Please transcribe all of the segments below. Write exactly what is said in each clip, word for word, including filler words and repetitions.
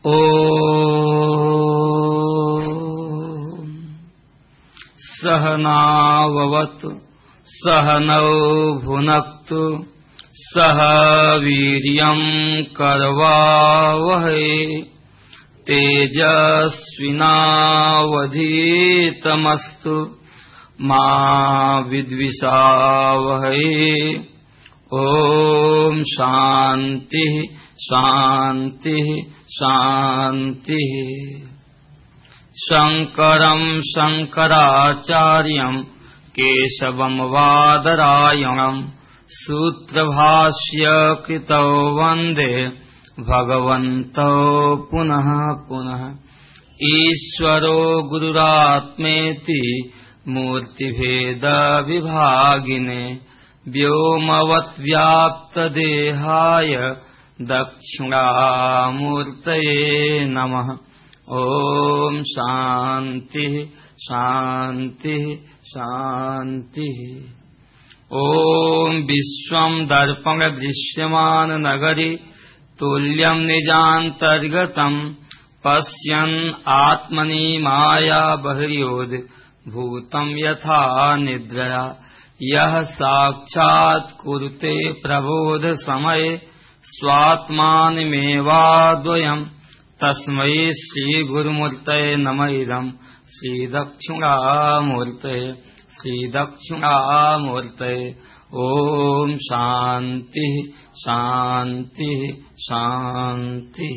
ओम सहनाववतु सहनौ भुनक्तु सह वीर्यं करवावहै तेजस्विनावधीतमस्तु मा विद्विषावहै। ओम शांति शांति शांति। शंकरं शंकराचार्यं केशवं वादरायणं सूत्रभाष्य कृतौ वन्दे भगवन्तौ पुनः पुनः। ईश्वरो गुरुरात्मेति मूर्तिभेद विभागिने व्योमवद्व्याप्तदेहाय दक्षिणामूर्तये नमः। ओम शांति शांति शांति। ओम विश्वं दर्पण दृश्यमान नगरी तुल्यं निजान्तर्गतं पश्यन् आत्मनि माया बहिर्योद भूतं यथा निद्रया यह साक्षात् कुरुते प्रबोध समये स्वात्मानमेवाद्वयम् तस्मै श्री गुरुमूर्तये नमः। इदं श्री दक्षिणामूर्तये श्री दक्षिणामूर्तये। ओम शांति शांति शांति।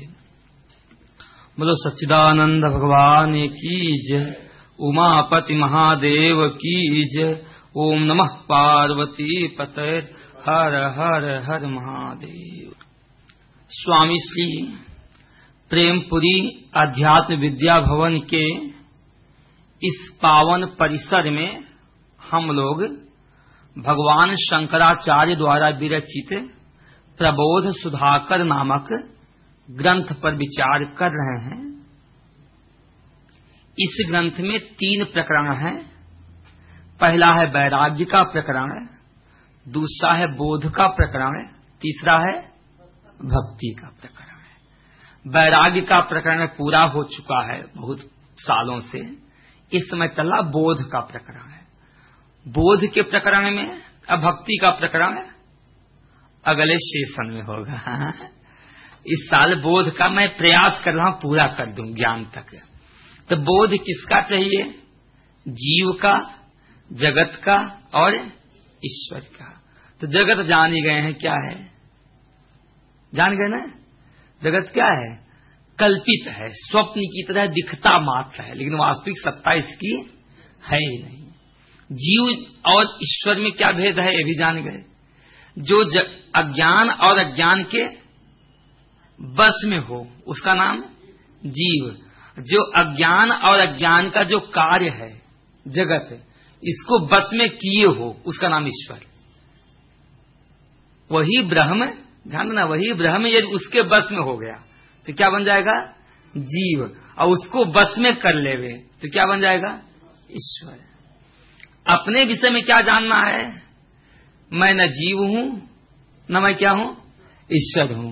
बोलो सच्चिदानंद भगवान की जय। उमापति महादेव की जय। ओम नमः पार्वती पते हर हर हर महादेव। स्वामी श्री प्रेमपुरी अध्यात्म विद्या भवन के इस पावन परिसर में हम लोग भगवान शंकराचार्य द्वारा विरचित प्रबोध सुधाकर नामक ग्रंथ पर विचार कर रहे हैं। इस ग्रंथ में तीन प्रकरण हैं। पहला है वैराग्य का प्रकरण, दूसरा है बोध का प्रकरण, तीसरा है भक्ति का प्रकरण। वैराग्य का प्रकरण पूरा हो चुका है बहुत सालों से। इस समय चला बोध का प्रकरण है। बोध के प्रकरण में अब भक्ति का प्रकरण अगले सेशन में होगा। इस साल बोध का मैं प्रयास कर रहा हूं पूरा कर दूं ज्ञान तक। तो बोध किसका चाहिए? जीव का, जगत का और ईश्वर का। तो जगत जान ही गए हैं क्या है, जान गए ना। जगत क्या है? कल्पित है, स्वप्न की तरह दिखता मात्र है, लेकिन वास्तविक सत्ता इसकी है ही नहीं। जीव और ईश्वर में क्या भेद है ये भी जान गए। जो अज्ञान और अज्ञान के बस में हो उसका नाम जीव। जो अज्ञान और अज्ञान का जो कार्य है जगत, इसको बस में किए हो उसका नाम ईश्वर। वही ब्रह्म, ध्यान देना, वही ब्रह्म यदि उसके बस में हो गया तो क्या बन जाएगा? जीव। और उसको बस में कर लेवे तो क्या बन जाएगा? ईश्वर। अपने विषय में क्या जानना है? मैं न जीव हूं न मैं क्या हूं? ईश्वर हूं।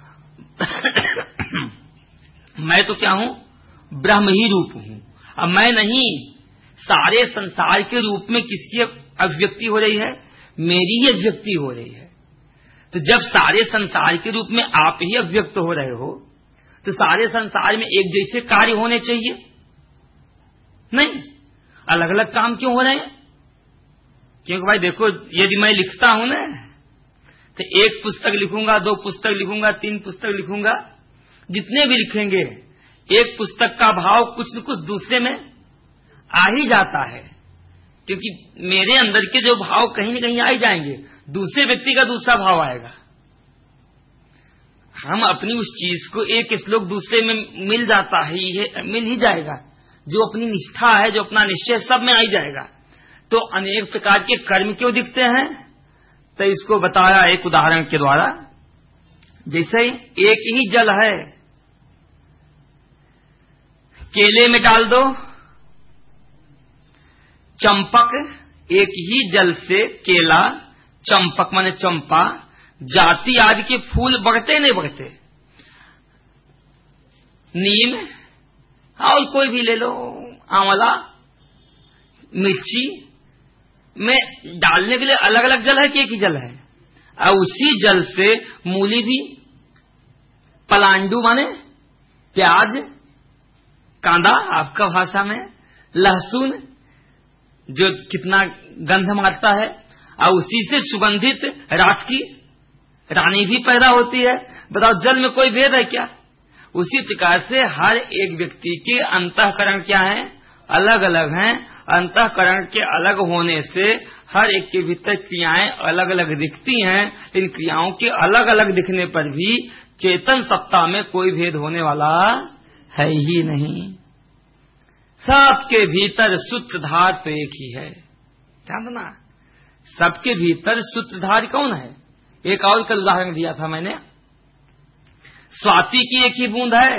मैं तो क्या हूं? ब्रह्म ही रूप हूं। अब मैं नहीं, सारे संसार के रूप में किसकी अभिव्यक्ति हो रही है? मेरी ही अभिव्यक्ति हो रही है। तो जब सारे संसार के रूप में आप ही अभिव्यक्त हो रहे हो तो सारे संसार में एक जैसे कार्य होने चाहिए नहीं? अलग अलग काम क्यों हो रहे हैं? क्योंकि भाई देखो, यदि मैं लिखता हूं ना तो एक पुस्तक लिखूंगा, दो पुस्तक लिखूंगा, तीन पुस्तक लिखूंगा, जितने भी लिखेंगे एक पुस्तक का भाव कुछ न कुछ दूसरे में आ ही जाता है। क्योंकि मेरे अंदर के जो भाव कहीं न कहीं आ ही जाएंगे, दूसरे व्यक्ति का दूसरा भाव आएगा। हम अपनी उस चीज को एक श्लोक दूसरे में मिल जाता है, ये मिल ही जाएगा। जो अपनी निष्ठा है, जो अपना निश्चय, सब में आ ही जाएगा। तो अनेक प्रकार के कर्म क्यों दिखते हैं? तो इसको बताया एक उदाहरण के द्वारा। जैसे एक ही जल है, केले में डाल दो चंपक, एक ही जल से केला, चंपक माने चंपा, जाति आदि के फूल बढ़ते नहीं बढ़ते? नीम और कोई भी ले लो, आंवला, मिर्ची में डालने के लिए अलग अलग जल है कि एक ही जल है? और उसी जल से मूली भी, पलांडू माने प्याज, कांदा आपका भाषा में, लहसुन जो कितना गंध मारता है, और उसी से सुगंधित रात की रानी भी पैदा होती है। बताओ जल में कोई भेद है क्या? उसी प्रकार से हर एक व्यक्ति के अंतःकरण क्या है? अलग अलग हैं। अंतःकरण के अलग होने से हर एक के भीतर क्रियाएं अलग अलग दिखती हैं। इन क्रियाओं के अलग अलग दिखने पर भी चेतन सत्ता में कोई भेद होने वाला है ही नहीं। सबके भीतर सूत्रधार तो एक ही है। ध्यान देना, सबके भीतर सूत्रधार कौन है? एक और कल उदाहरण दिया था मैंने, स्वाति की एक ही बूंद है,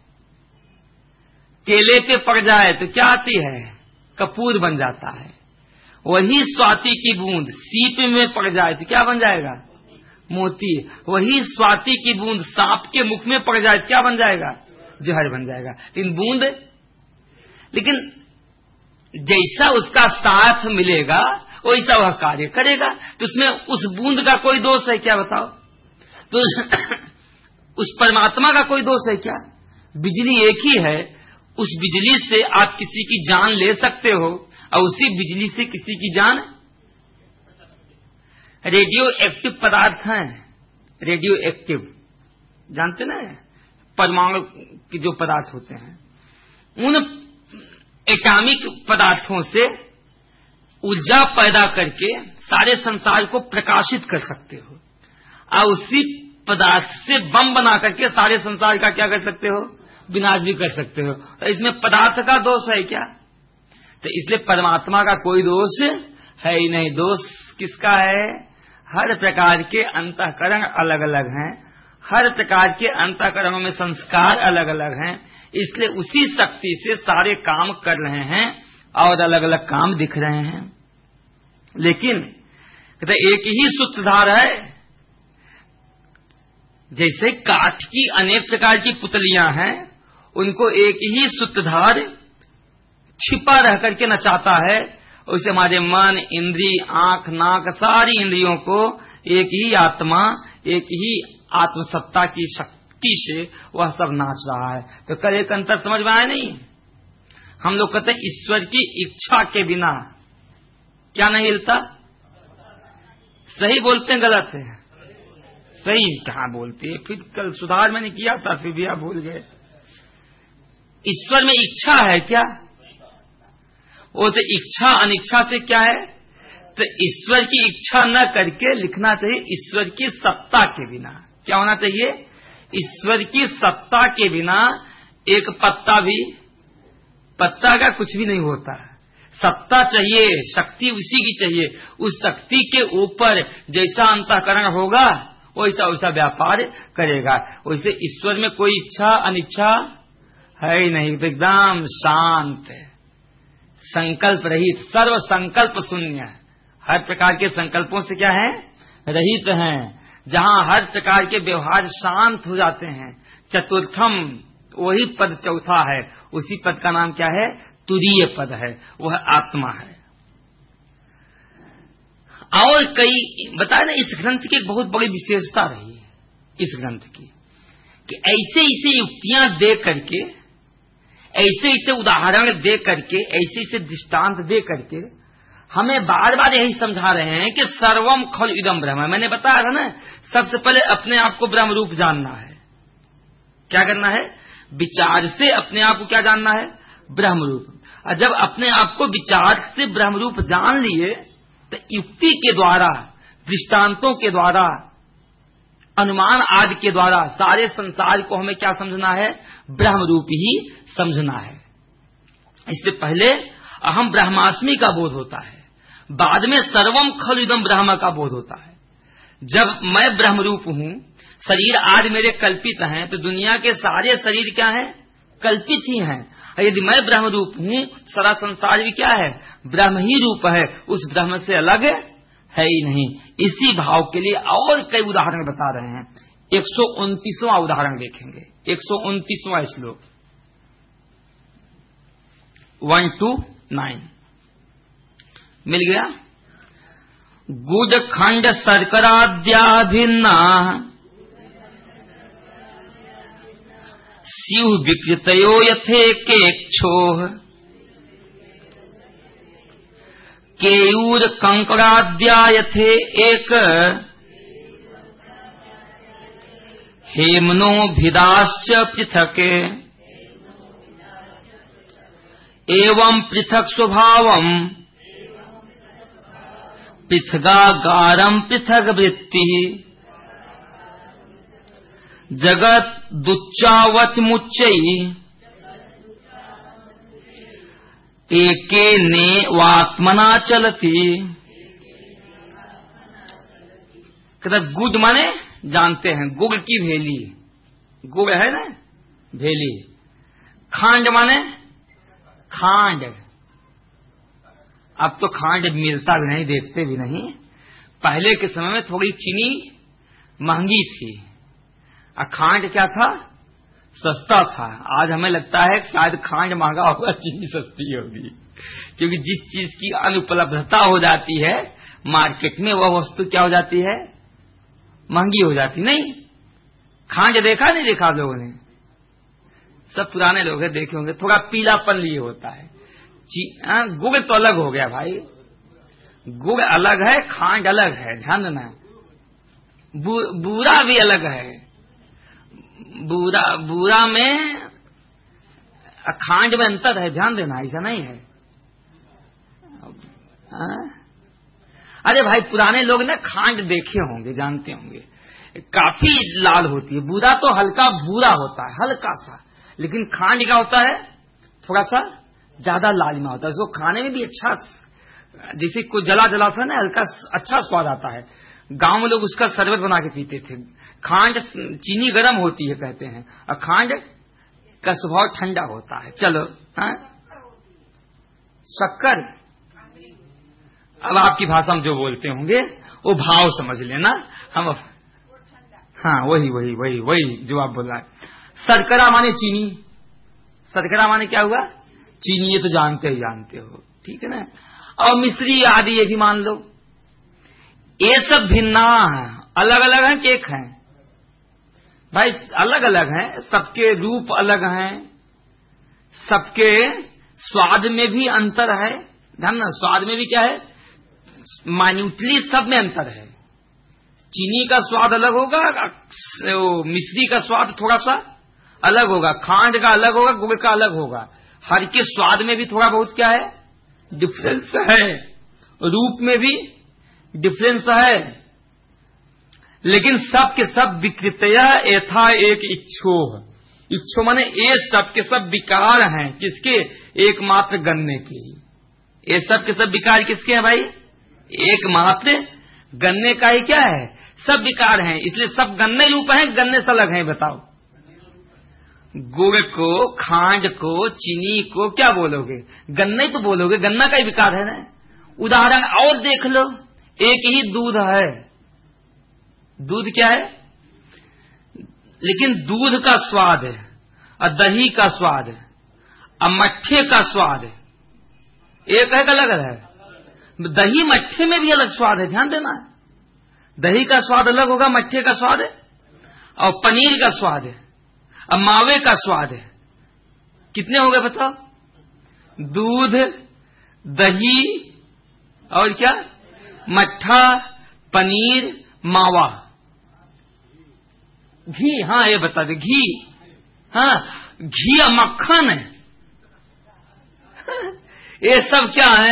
केले पे पड़ जाए तो क्या आती है? कपूर बन जाता है। वही स्वाति की बूंद सीप में पड़ जाए तो क्या बन जाएगा? मोती। वही स्वाति की बूंद सांप के मुख में पड़ जाए तो क्या बन जाएगा? जहर बन जाएगा। तीन बूंद, लेकिन जैसा उसका साथ मिलेगा वैसा वह कार्य करेगा। तो उसमें उस बूंद का कोई दोष है क्या? बताओ। तो उस परमात्मा का कोई दोष है क्या? बिजली एक ही है, उस बिजली से आप किसी की जान ले सकते हो और उसी बिजली से किसी की जान। रेडियो एक्टिव पदार्थ हैं, रेडियो एक्टिव जानते ना, परमाणु के जो पदार्थ होते हैं, उन एटॉमिक पदार्थों से ऊर्जा पैदा करके सारे संसार को प्रकाशित कर सकते हो और उसी पदार्थ से बम बना करके सारे संसार का क्या कर सकते हो? विनाश भी कर सकते हो। तो इसमें पदार्थ का दोष है क्या? तो इसलिए परमात्मा का कोई दोष है ही नहीं। दोष किसका है? हर प्रकार के अंतःकरण अलग अलग हैं, हर प्रकार के अंतःकरणों में संस्कार अलग अलग हैं, इसलिए उसी शक्ति से सारे काम कर रहे हैं और अलग अलग काम दिख रहे हैं। लेकिन कहते एक ही सूत्रधार है। जैसे काठ की अनेक प्रकार की पुतलियां हैं, उनको एक ही सूत्रधार छिपा रह करके नचाता है। उसे हमारे मन, इंद्री, आंख, नाक, सारी इंद्रियों को एक ही आत्मा, एक ही आत्मसत्ता की शक्ति से वह सब नाच रहा है। तो कल एक अंतर समझ में आया नहीं? हम लोग कहते हैं ईश्वर की इच्छा के बिना क्या नहीं हिलता। सही बोलते हैं गलत है? सही कहाँ बोलते हैं? फिर कल सुधार मैंने किया था, फिर भी आप भूल गए। ईश्वर में इच्छा है क्या? वो तो इच्छा अनिच्छा से क्या है? तो ईश्वर की इच्छा न करके लिखना चाहिए ईश्वर की सत्ता के बिना। क्या होना चाहिए? ईश्वर की सत्ता के बिना एक पत्ता भी, पत्ता का कुछ भी नहीं होता। सत्ता चाहिए, शक्ति उसी की चाहिए। उस शक्ति के ऊपर जैसा अंतःकरण होगा वैसा वैसा व्यापार करेगा। वैसे ईश्वर में कोई इच्छा अनिच्छा है ही नहीं, तो एकदम शांत है, संकल्प रहित, सर्व संकल्प शून्य। हर प्रकार के संकल्पों से क्या है? रहित हैं। जहां हर प्रकार के व्यवहार शांत हो जाते हैं। चतुर्थम वही पद चौथा है, उसी पद का नाम क्या है? तुरीय पद है, वह आत्मा है। और कई बताए ना, इस ग्रंथ की एक बहुत बड़ी विशेषता रही है इस ग्रंथ की, कि ऐसे ऐसे युक्तियां दे करके, ऐसे ऐसे उदाहरण दे करके, ऐसे ऐसे दृष्टांत दे करके हमें बार बार यही समझा रहे हैं कि सर्वम खल इदम ब्रह्म। मैंने बताया था ना, सबसे पहले अपने आप को ब्रह्म रूप जानना है। क्या करना है? विचार से अपने आप को क्या जानना है? ब्रह्म रूप। और जब अपने आप को विचार से ब्रह्म रूप जान लिए तो युक्ति के द्वारा, दृष्टांतों के द्वारा, अनुमान आदि के द्वारा सारे संसार को हमें क्या समझना है? ब्रह्म रूप ही समझना है। इससे पहले अहम ब्रह्मास्मि का बोध होता है, बाद में सर्वम खलु इदं ब्रह्म का बोध होता है। जब मैं ब्रह्म रूप हूं, शरीर आज मेरे कल्पित हैं, तो दुनिया के सारे शरीर क्या हैं? कल्पित ही हैं। यदि मैं ब्रह्म रूप हूं, सारा संसार भी क्या है? ब्रह्म ही रूप है, उस ब्रह्म से अलग है ही नहीं। इसी भाव के लिए और कई उदाहरण बता रहे हैं। एक सौ उनतीसवां उदाहरण देखेंगे। एक सौ उनतीसवां श्लोक वन टू नाइन मिल गया। गुड खंड शर्कराद्या भिन्ना स्यु विकृतयो यथे केक्षोः केयूर कंकराद्या यथे एक हेमनो भिदाश्च पृथक एवं पृथक स्वभावम् पृथगागारम पृथक वृत्ति जगत दुच्चावच मुच्चई एके ने वात्मना चलती। कहता गुड़ माने जानते हैं, गुड़ की भेली, गुड़ है ना भेली। खांड माने खांड, अब तो खांड मिलता भी नहीं, देखते भी नहीं। पहले के समय में थोड़ी चीनी महंगी थी और खांड क्या था, सस्ता था। आज हमें लगता है कि शायद खांड महंगा होगा, चीनी सस्ती होगी, क्योंकि जिस चीज की अनुपलब्धता हो जाती है मार्केट में वह वस्तु क्या हो जाती है, महंगी हो जाती। नहीं, खांड देखा नहीं देखा आप लोगों ने, सब पुराने लोग हैं देखे होंगे, थोड़ा पीलापन लिए होता है। गुड़ तो अलग हो गया भाई, गुड़ अलग है, खांड अलग है, ध्यान देना। बू, बूरा भी अलग है, बूरा बूरा में खांड में अंतर है, ध्यान देना, ऐसा नहीं है। आ? अरे भाई पुराने लोग ने खांड देखे होंगे, जानते होंगे, काफी लाल होती है। बूरा तो हल्का भूरा होता है, हल्का सा, लेकिन खांड क्या होता है, थोड़ा सा ज्यादा लालिमा होता है। इसको खाने में भी अच्छा, जैसे कोई जला जला था ना, हल्का अच्छा स्वाद आता है। गांव में लोग उसका शरबत बना के पीते थे। खांड चीनी गर्म होती है कहते हैं, और खांड का स्वभाव ठंडा होता है। चलो हाँ? शक्कर, अब आपकी भाषा में जो बोलते होंगे वो भाव समझ लेना। हम हाँ वही वही वही वही जो आप बोल रहे हैं। शर्करा माने चीनी, शर्करा माने क्या हुआ, चीनी, ये तो जानते ही जानते हो, ठीक है ना। और मिश्री आदि ये भी मान लो, ये सब भिन्ना है, अलग अलग हैं कि एक हैं भाई, अलग अलग हैं, सबके रूप अलग हैं, सबके स्वाद में भी अंतर है। ध्यान ना, स्वाद में भी क्या है, माइन्यूटली सब में अंतर है। चीनी का स्वाद अलग होगा, मिश्री का स्वाद थोड़ा सा अलग होगा, खांड का अलग होगा, गुड़ का अलग होगा। हर के स्वाद में भी थोड़ा बहुत क्या है, डिफरेंस है, रूप में भी डिफरेंस है, लेकिन सब के सब विकृतया यथा एक इच्छो। इच्छो माने ये सब के सब विकार हैं, किसके, एकमात्र गन्ने के। ये सब के सब विकार किसके हैं भाई, एकमात्र गन्ने का ही क्या है, सब विकार हैं, इसलिए सब गन्ने रूप हैं, गन्ने से अलग हैं। बताओ, गुड़ को, खांड को, चीनी को क्या बोलोगे, गन्ने तो बोलोगे, गन्ना का ही विकार है ना। उदाहरण और देख लो, एक ही दूध है, दूध क्या है, लेकिन दूध का स्वाद है और दही का स्वाद है और मट्ठे का स्वाद है, एक है अलग है। दही मट्ठे में भी अलग स्वाद है, ध्यान देना, दही का स्वाद अलग होगा, मट्ठे का स्वाद है, और पनीर का स्वाद है, अब मावे का स्वाद है। कितने हो गए बताओ, दूध, दही और क्या, मट्ठा, पनीर, मावा, घी। हाँ ये बता दे, घी, हाँ घी और मक्खन है, ये सब क्या है,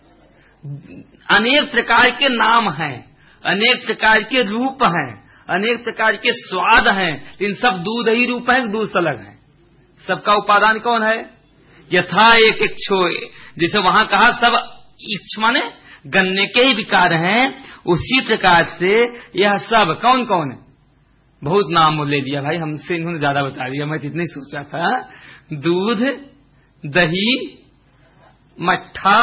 अनेक प्रकार के नाम हैं, अनेक प्रकार के रूप हैं, अनेक प्रकार के स्वाद हैं, इन सब दूध ही रूप है, दूध से अलग है। सबका उपादान कौन है, यथा एक इच्छो, जैसे वहां कहा सब इच्छ माने गन्ने के ही विकार हैं, उसी प्रकार से यह सब कौन कौन है, बहुत नाम ले लिया भाई हमसे, इन्होंने ज्यादा बता दिया, मैं जितने सोचा था। दूध, दही, मट्ठा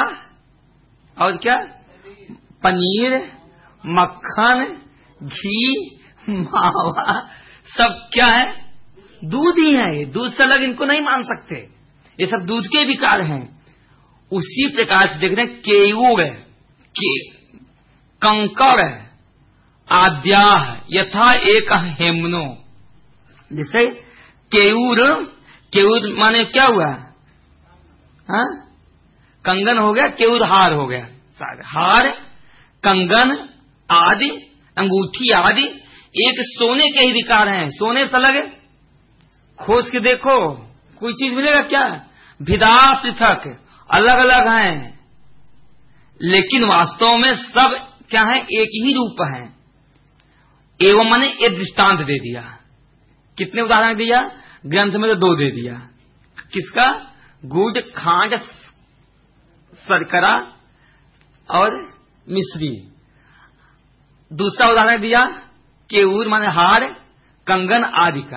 और क्या, पनीर, मक्खन, घी, मावा सब क्या है? दूध ही है। ये दूध से अलग इनको नहीं मान सकते, ये सब दूध के विकार हैं। उसी प्रकार से देख रहे हैं केयूर है, के, कंकर है, आद्याह यथा एक हेमनो। जैसे केयूर, केयूर माने क्या हुआ? हा? कंगन हो गया, केयूर हार हो गया। हार, कंगन आदि, अंगूठी आदि एक सोने के ही विकार हैं। सोने से अलग है, खोज के देखो कोई चीज मिलेगा क्या? भिदा पृथक अलग अलग हैं, लेकिन वास्तव में सब क्या है? एक ही रूप है। एवं मैंने एक दृष्टांत दे दिया। कितने उदाहरण दिया? ग्रंथ में तो दो दे दिया। किसका? गुड़, खांड, शर्करा और मिश्री। दूसरा उदाहरण दिया केऊर माने हार, कंगन आदि का।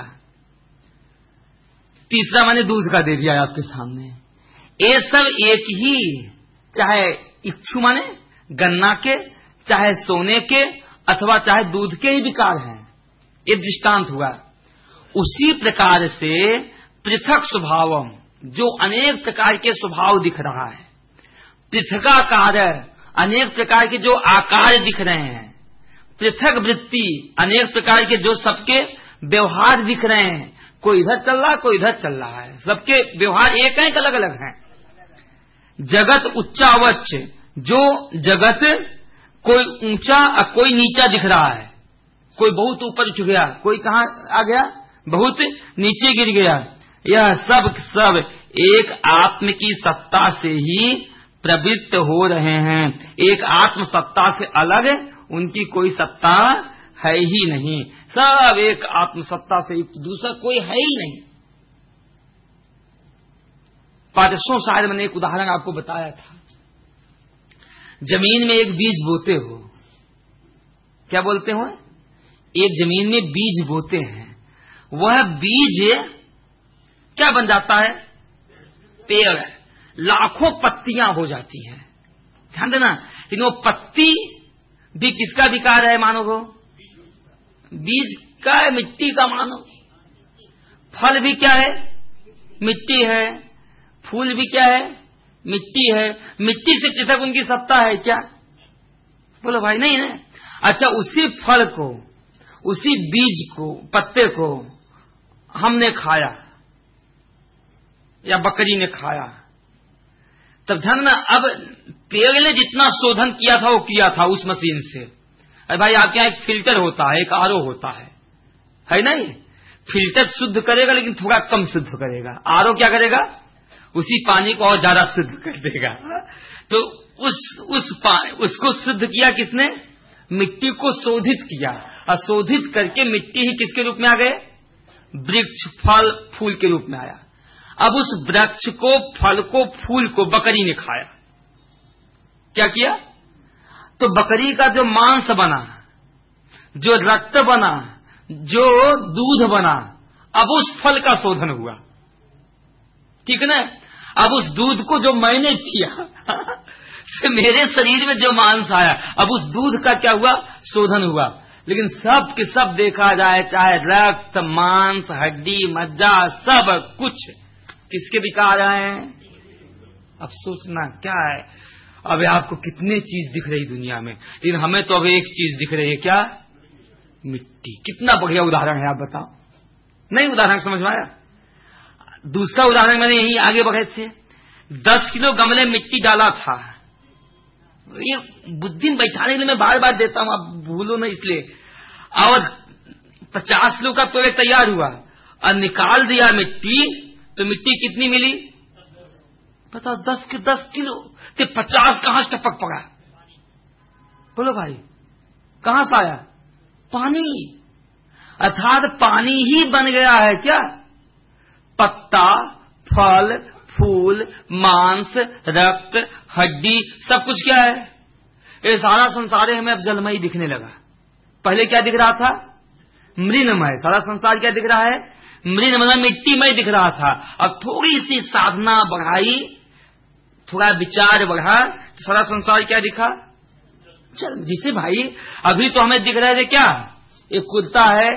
तीसरा मैंने दूध का दे दिया आपके सामने। ये सब एक ही, चाहे इक्षु माने गन्ना के, चाहे सोने के, अथवा चाहे दूध के ही विकार हैं। ये दृष्टांत हुआ। उसी प्रकार से पृथक स्वभावम, जो अनेक प्रकार के स्वभाव दिख रहा है, पृथकाकार अनेक प्रकार के जो आकार दिख रहे हैं, पृथक वृत्ति अनेक प्रकार के जो सबके व्यवहार दिख रहे हैं, कोई इधर चल रहा है, कोई इधर चल रहा है, सबके व्यवहार एक हैं, अलग अलग हैं। जगत उच्चावच, जो जगत कोई ऊंचा और कोई नीचा दिख रहा है, कोई बहुत ऊपर उठ गया, कोई कहां आ गया, बहुत नीचे गिर गया, यह सब सब एक आत्म की सत्ता से ही प्रवृत्त हो रहे हैं। एक आत्म सत्ता से अलग उनकी कोई सत्ता है ही नहीं। सब एक आत्म सत्ता से युक्त, दूसरा कोई है ही नहीं। परसों शायद मैंने एक उदाहरण आपको बताया था। जमीन में एक बीज बोते हो, क्या बोलते हो? एक जमीन में बीज बोते हैं, वह बीज क्या बन जाता है? पेड़। लाखों पत्तियां हो जाती हैं, ध्यान देना। लेकिन वो पत्ती भी किसका विकार है मानो? को बीज का है, मिट्टी का मानो। फल भी क्या है? मिट्टी है। फूल भी क्या है? मिट्टी है। मिट्टी से पृथक उनकी सत्ता है क्या? बोलो भाई, नहीं है। अच्छा, उसी फल को, उसी बीज को, पत्ते को हमने खाया या बकरी ने खाया, तब ध्यान ना, अब पेड़ ने जितना शोधन किया था वो किया था उस मशीन से। अरे भाई, आपके यहाँ एक फिल्टर होता है, एक आरओ होता है, है नहीं? फिल्टर शुद्ध करेगा लेकिन थोड़ा कम शुद्ध करेगा। आरओ क्या करेगा? उसी पानी को और ज्यादा शुद्ध कर देगा। तो उस उस उसको शुद्ध किया किसने? मिट्टी को शोधित किया, और शोधित करके मिट्टी ही किसके रूप में आ गए? वृक्ष, फल, फूल के रूप में आया। अब उस वृक्ष को, फल को, फूल को बकरी ने खाया। क्या किया? तो बकरी का जो मांस बना, जो रक्त बना, जो दूध बना, अब उस फल का शोधन हुआ, ठीक है ना? अब उस दूध को जो मैंने किया से मेरे शरीर में जो मांस आया, अब उस दूध का क्या हुआ? शोधन हुआ। लेकिन सब के सब देखा जाए, चाहे रक्त, मांस, हड्डी, मज्जा, सब कुछ किसके विकार आए? अब सोचना क्या है, अब आपको कितने चीज दिख रही दुनिया में, लेकिन हमें तो अब एक चीज दिख रही है, क्या? मिट्टी। कितना बढ़िया उदाहरण है, आप बताओ। नहीं उदाहरण समझ में आया? दूसरा उदाहरण मैंने यही आगे बढ़े थे। दस किलो गमले मिट्टी डाला था, ये बुद्धि बैठाने के लिए मैं बार बार देता हूं, आप भूलो ना इसलिए। और पचास किलो का पेड़ तैयार हुआ और निकाल दिया मिट्टी, तो मिट्टी कितनी मिली? बताओ, दस के दस किलो। तो पचास कहां से टपक पड़ा? बोलो भाई, कहां से आया? पानी। अर्थात पानी ही बन गया है क्या? पत्ता, फल, फूल, मांस, रक्त, हड्डी, सब कुछ क्या है? ये सारा संसार हमें अब जलमय दिखने लगा। पहले क्या दिख रहा था? मृणमय। सारा संसार क्या दिख रहा है? मृणमय, मिट्टीमय दिख रहा था। अब थोड़ी सी साधना बढ़ाई, थोड़ा विचार बढ़ा, तो सारा संसार क्या दिखा? चल, जिसे भाई अभी तो हमें दिख रहे थे क्या? एक कुर्ता है,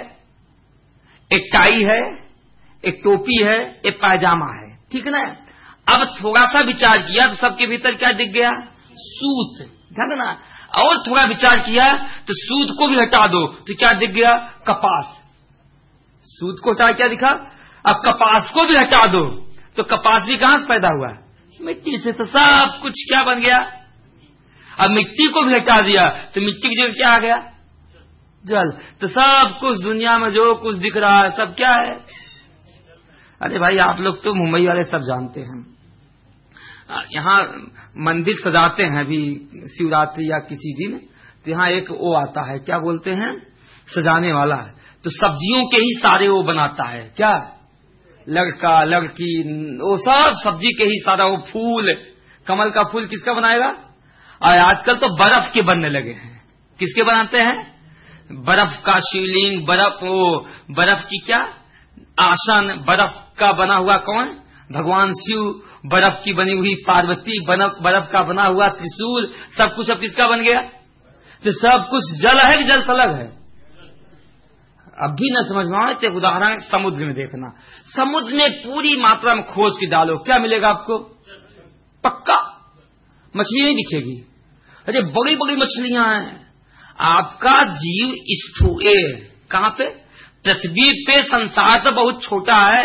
एक टाई है, एक टोपी है, एक पायजामा है, ठीक है ना। अब थोड़ा सा विचार किया तो सबके भीतर क्या दिख गया? सूत, ध्यान ना। और थोड़ा विचार किया तो सूत को भी हटा दो तो क्या दिख गया? कपास। सूत को हटा क्या दिखा? अब कपास को भी हटा दो तो कपास भी कहां से पैदा हुआ? मिट्टी से। तो सब कुछ क्या बन गया? अब मिट्टी को भी हटा दिया तो मिट्टी की जगह क्या आ गया? जल। तो सब कुछ दुनिया में जो कुछ दिख रहा है सब क्या है? अरे भाई आप लोग तो मुंबई वाले सब जानते हैं, यहाँ मंदिर सजाते हैं अभी शिवरात्रि या किसी दिन, तो यहाँ एक वो आता है, क्या बोलते हैं, सजाने वाला है, तो सब्जियों के ही सारे वो बनाता है, क्या लड़का लड़की वो सब सब्जी के ही सारा वो फूल, कमल का फूल किसका बनाएगा? और आजकल तो बर्फ के बनने लगे हैं। किसके बनाते हैं? बर्फ का शिवलिंग, बर्फ वो बर्फ की क्या आसन, बर्फ का बना हुआ कौन? भगवान शिव, बर्फ की बनी हुई पार्वती, बर्फ का बना हुआ त्रिशूल, सब कुछ अब किसका बन गया? तो सब कुछ जल है कि जल सलग है? अब भी न समझ में आए तो उदाहरण समुद्र में देखना, समुद्र में पूरी मात्रा में खोज के डालो, क्या मिलेगा आपको? पक्का मछली नहीं दिखेगी। अरे बड़ी बड़ी मछलियां हैं। आपका जीव स्थूल कहां पे? पृथ्वी पे। संसार तो बहुत छोटा है,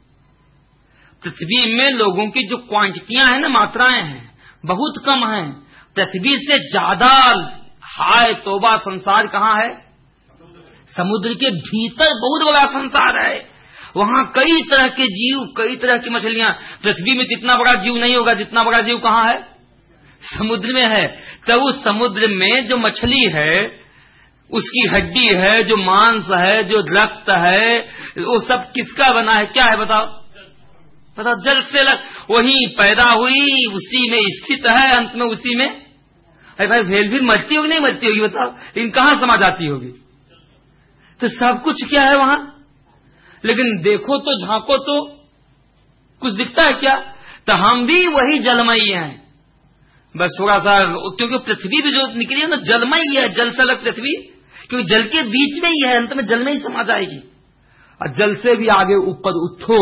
पृथ्वी में लोगों की जो क्वांटिटियां हैं ना, मात्राएं हैं, बहुत कम है। पृथ्वी से ज्यादा हाय तोबा संसार कहां है? समुद्र के भीतर बहुत बड़ा संसार है, वहां कई तरह के जीव, कई तरह की मछलियां। पृथ्वी में जितना बड़ा जीव नहीं होगा जितना बड़ा जीव कहां है? समुद्र में है। तो उस समुद्र में जो मछली है, उसकी हड्डी है, जो मांस है, जो रक्त है, वो सब किसका बना है? क्या है बताओ? बताओ। जल से लग, वहीं पैदा हुई, उसी में स्थित है, अंत में उसी में। अरे भाई भेल भी मरती होगी नहीं मरती होगी बताओ, लेकिन कहां समा जाती होगी? तो सब कुछ क्या है वहां? लेकिन देखो तो, झांको तो कुछ दिखता है क्या? तो हम भी वही जलमयी हैं, बस थोड़ा सा, क्योंकि पृथ्वी भी जो निकली है ना जलमयी है, जल से अलग पृथ्वी, क्योंकि जल के बीच में ही है, अंत में जल में ही समा जाएगी। और जल से भी आगे ऊपर उठो,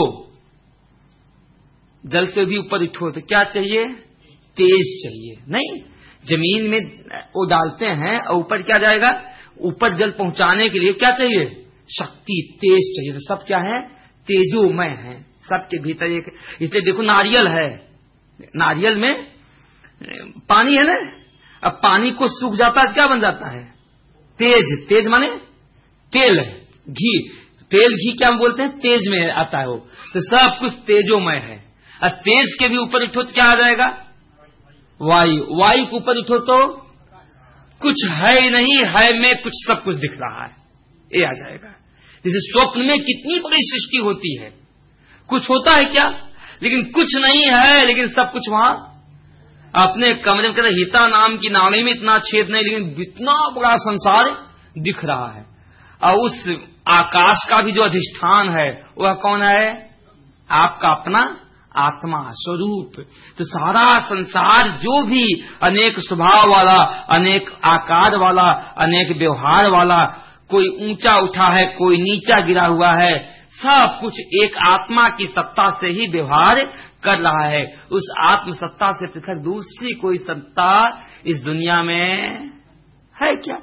जल से भी ऊपर उठो तो क्या चाहिए? तेज चाहिए। नहीं, जमीन में वो डालते हैं और ऊपर क्या जाएगा? ऊपर जल पहुंचाने के लिए क्या चाहिए? शक्ति, तेज चाहिए। तो सब क्या है? तेजोमय है सबके भीतर एक। इसलिए देखो नारियल है, नारियल में पानी है ना, अब पानी को सूख जाता है क्या बन जाता है? तेज। तेज माने तेल, घी, तेल घी क्या हम बोलते हैं? तेज में आता है वो। तो सब कुछ तेजोमय है। और तेज के भी ऊपर उठो तो क्या आ जाएगा? वायु। वायु के ऊपर उठो तो कुछ है ही नहीं, है में कुछ सब कुछ दिख रहा है, ये आ जाएगा। जैसे स्वप्न में कितनी बड़ी सृष्टि होती है, कुछ होता है क्या? लेकिन कुछ नहीं है, लेकिन सब कुछ वहां अपने कमरे में। कहते हिता नाम की नाली में इतना छेद नहीं, लेकिन इतना बड़ा संसार दिख रहा है। और उस आकाश का भी जो अधिष्ठान है वह कौन है? आपका अपना आत्मा स्वरूप। तो सारा संसार जो भी अनेक स्वभाव वाला, अनेक आकार वाला, अनेक व्यवहार वाला, कोई ऊंचा उठा है, कोई नीचा गिरा हुआ है, सब कुछ एक आत्मा की सत्ता से ही व्यवहार कर रहा है। उस आत्म सत्ता से पृथक दूसरी कोई सत्ता इस दुनिया में है क्या?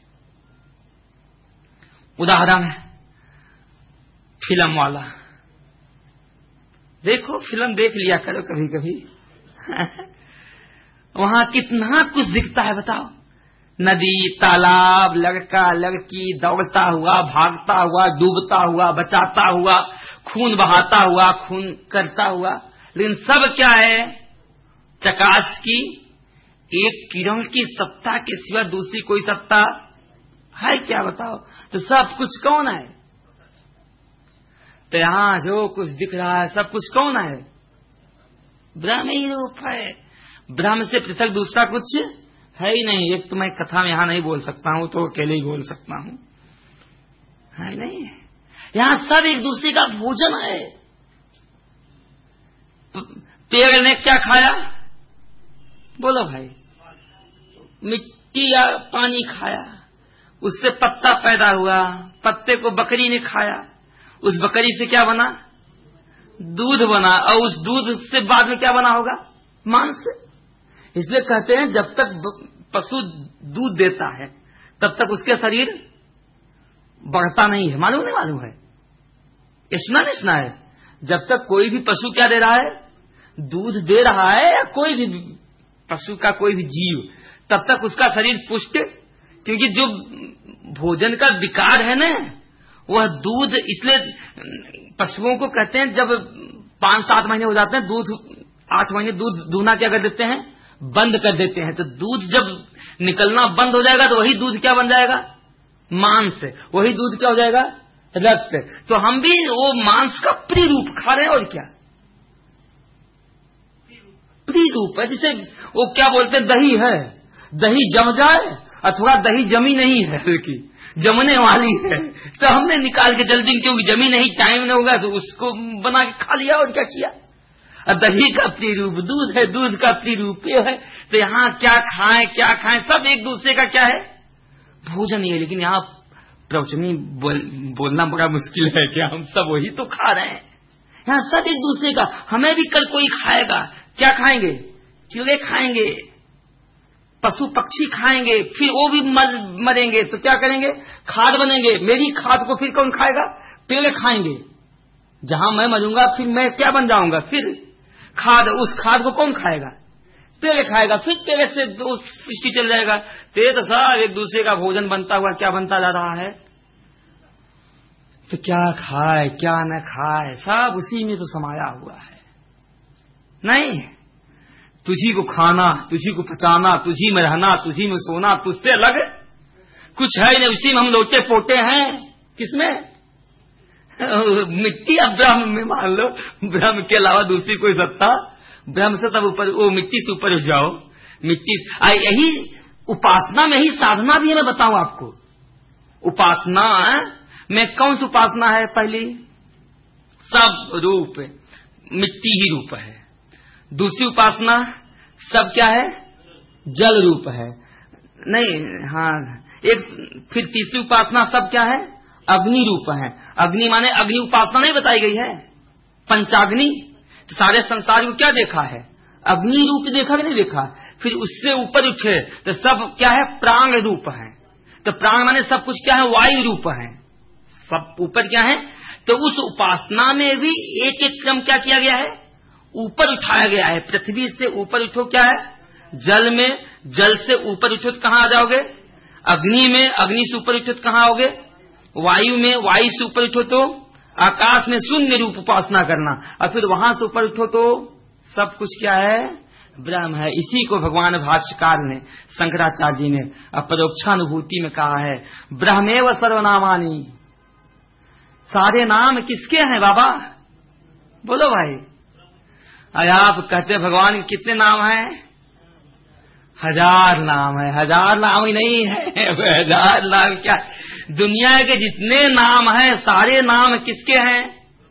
उदाहरण है फिल्म वाला। देखो फिल्म देख लिया करो कभी कभी वहां कितना कुछ दिखता है बताओ। नदी, तालाब, लड़का लड़की, दौड़ता हुआ, भागता हुआ, डूबता हुआ, बचाता हुआ, खून बहाता हुआ, खून करता हुआ, लेकिन सब क्या है? प्रकाश की एक किरण की सत्ता के सिवा दूसरी कोई सत्ता है क्या बताओ? तो सब कुछ कौन है? तो यहां जो कुछ दिख रहा है सब कुछ कौन है? ब्रह्म ही रूप है। ब्रह्म से पृथक दूसरा कुछ है ही नहीं। एक तो मैं कथा में यहां नहीं बोल सकता हूं, तो अकेले ही बोल सकता हूं, है नहीं। यहां सब एक दूसरे का भोजन है। पेड़ ने क्या खाया? बोलो भाई, मिट्टी या पानी खाया। उससे पत्ता पैदा हुआ, पत्ते को बकरी ने खाया, उस बकरी से क्या बना? दूध बना, और उस दूध से बाद में क्या बना होगा? मांस। इसलिए कहते हैं जब तक पशु दूध देता है तब तक उसके शरीर बढ़ता नहीं है। मालूम नहीं मालूम है? ये सुना नहीं सुना है? जब तक कोई भी पशु क्या दे रहा है? दूध दे रहा है, या कोई भी पशु का कोई भी जीव, तब तक उसका शरीर पुष्ट, क्योंकि जो भोजन का विकार है ना वह दूध। इसलिए पशुओं को कहते हैं जब पांच सात महीने हो जाते हैं दूध, आठ महीने दूध दूहना क्या कर देते हैं? बंद कर देते हैं। तो दूध जब निकलना बंद हो जाएगा तो वही दूध क्या बन जाएगा? मांस। वही दूध क्या हो जाएगा? रक्त। तो हम भी वो मांस का प्रिय रूप खा रहे हैं। और क्या प्रिय रूप है? जिसे वो क्या बोलते हैं, दही है, दही जम जाए, अथवा दही जमी नहीं है बल्कि जमने वाली है, तो हमने निकाल के जल्दी, क्योंकि जमी नहीं, टाइम नहीं होगा, तो उसको बना के खा लिया। और क्या किया? दही का प्रिय रूप दूध है, दूध का प्रिय रूप ये है। तो यहाँ क्या खाएं क्या खाएं, सब एक दूसरे का क्या है? भोजन ही है। लेकिन यहाँ प्रवचनी बोल, बोलना बड़ा मुश्किल है कि हम सब वही तो खा रहे हैं। यहाँ सब एक दूसरे का। हमें भी कल कोई खाएगा, क्या खाएंगे? कीड़े खाएंगे, पशु पक्षी खाएंगे, फिर वो भी मर, मरेंगे तो क्या करेंगे? खाद बनेंगे। मेरी खाद को फिर कौन खाएगा? पेड़ खाएंगे। जहां मैं मरूंगा फिर मैं क्या बन जाऊंगा? फिर खाद। उस खाद को कौन खाएगा? पेड़ खाएगा। फिर पेड़ से सृष्टि चल जाएगा। तो ये तो सब एक दूसरे का भोजन बनता हुआ क्या बनता जा रहा है? तो क्या खाए क्या न खाए, सब उसी में तो समाया हुआ है। नहीं, तुझी को खाना, तुझी को पचाना, तुझी में रहना, तुझी में सोना, तुझसे अलग कुछ है नहीं। उसी में हम लोटे पोटे हैं। किसमें? मिट्टी। अब ब्रह्म में मान लो, ब्रह्म के अलावा दूसरी कोई सत्ता, ब्रह्म से तब ऊपर, वो मिट्टी से ऊपर उठ जाओ। मिट्टी यही उपासना में ही साधना भी है। मैं बताऊं आपको, उपासना में कौन सी उपासना है? पहली सब रूप मिट्टी ही रूप है। दूसरी उपासना सब क्या है? जल रूप है। नहीं, हाँ, एक फिर तीसरी उपासना सब क्या है? अग्नि रूप है। अग्नि माने अग्नि उपासना नहीं बताई गई है, पंचाग्नि। तो सारे संसार को क्या देखा है? अग्नि रूप देखा कि नहीं देखा? फिर उससे ऊपर उठे तो सब क्या है? प्राण रूप है। तो प्राण माने सब कुछ क्या है? वायु रूप है। सब ऊपर क्या है? तो उस उपासना में भी एक एक क्रम क्या किया गया है? ऊपर उठाया गया है। पृथ्वी से ऊपर उठो क्या है? जल में, जल से ऊपर उठो तो कहां आ जाओगे? अग्नि में, अग्नि से ऊपर उठो तो कहां आओगे? वायु में, वायु से ऊपर उठो तो आकाश में शून्य रूप उपासना करना, और फिर वहां से ऊपर उठो तो सब कुछ क्या है? ब्रह्म है। इसी को भगवान भाष्यकार ने, शंकराचार्य जी ने अपरोक्षानुभूति में कहा है, ब्रह्मेव सर्वनामानि। सारे नाम किसके हैं बाबा? बोलो भाई। अरे आप कहते भगवान के कितने नाम हैं? हजार नाम है। हजार नाम ही नहीं है, हजार नाम क्या? दुनिया के जितने नाम हैं सारे नाम किसके हैं?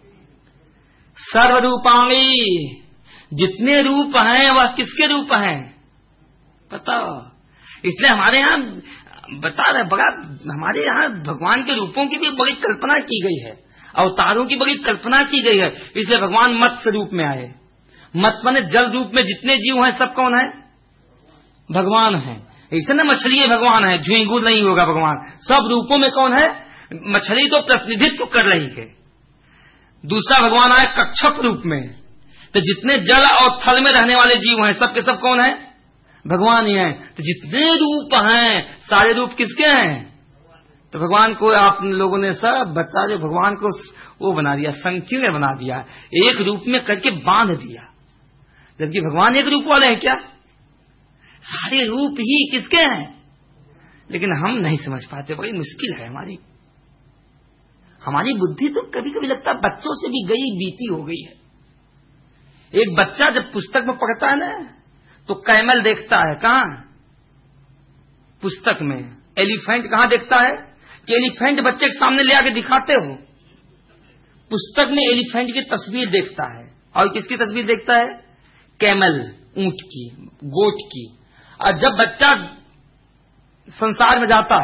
सर्वरूपाणी। जितने रूप हैं वह किसके रूप हैं? बताओ। इसलिए हमारे यहाँ बता रहे, बड़ा हमारे यहाँ भगवान के रूपों की भी बड़ी कल्पना की गई है, अवतारों की बड़ी कल्पना की गई है। इसलिए भगवान मत्स्य रूप में आए। मत्स्य माने जल रूप में जितने जीव हैं सब कौन है? भगवान है। ऐसे ना मछली भगवान है, झुंगू नहीं होगा भगवान। सब रूपों में कौन है? मछली तो प्रतिनिधित्व कर रही है। दूसरा भगवान आए कच्छप रूप में। तो जितने जल और थल में रहने वाले जीव हैं सब के सब कौन है? भगवान ही है। तो जितने रूप हैं सारे रूप किसके हैं? तो भगवान को आप लोगों ने सब बता दिया, भगवान को वो बना दिया, संकीर्ण बना दिया, एक रूप में करके बांध दिया। जबकि भगवान एक रूप वाले हैं क्या? सारे रूप ही किसके हैं? लेकिन हम नहीं समझ पाते, बड़ी मुश्किल है हमारी हमारी बुद्धि तो कभी कभी लगता है बच्चों से भी गई बीती हो गई है। एक बच्चा जब पुस्तक में पढ़ता है ना तो कैमल देखता है कहां? पुस्तक में। एलिफेंट कहां देखता है? कि एलिफेंट बच्चे के सामने ले आके दिखाते हो। पुस्तक में एलिफेंट की तस्वीर देखता है। और किसकी तस्वीर देखता है? कैमल, ऊंट की, गोट की। और जब बच्चा संसार में जाता है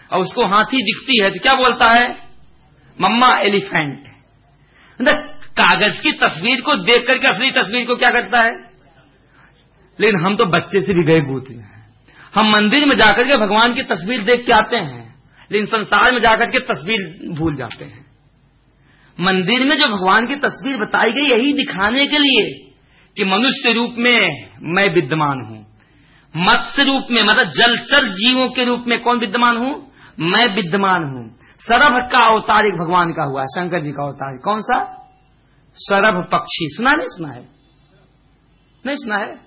और उसको हाथी दिखती है तो क्या बोलता है, मम्मा एलिफेंट। मतलब कागज की तस्वीर को देख करके असली तस्वीर को क्या करता है। लेकिन हम तो बच्चे से भी गए बूते हैं। हम मंदिर में जाकर के भगवान की तस्वीर देख के आते हैं, लेकिन संसार में जाकर के तस्वीर भूल जाते हैं। मंदिर में जो भगवान की तस्वीर बताई गई यही दिखाने के लिए कि मनुष्य रूप में मैं विद्यमान हूं, मत्स्य रूप में मतलब जलचर जीवों के रूप में कौन विद्यमान हूं, मैं विद्यमान हूं। सरभ का अवतार एक भगवान का हुआ है, शंकर जी का अवतार। कौन सा, सरभ पक्षी। सुना नहीं सुना है, नहीं सुना है।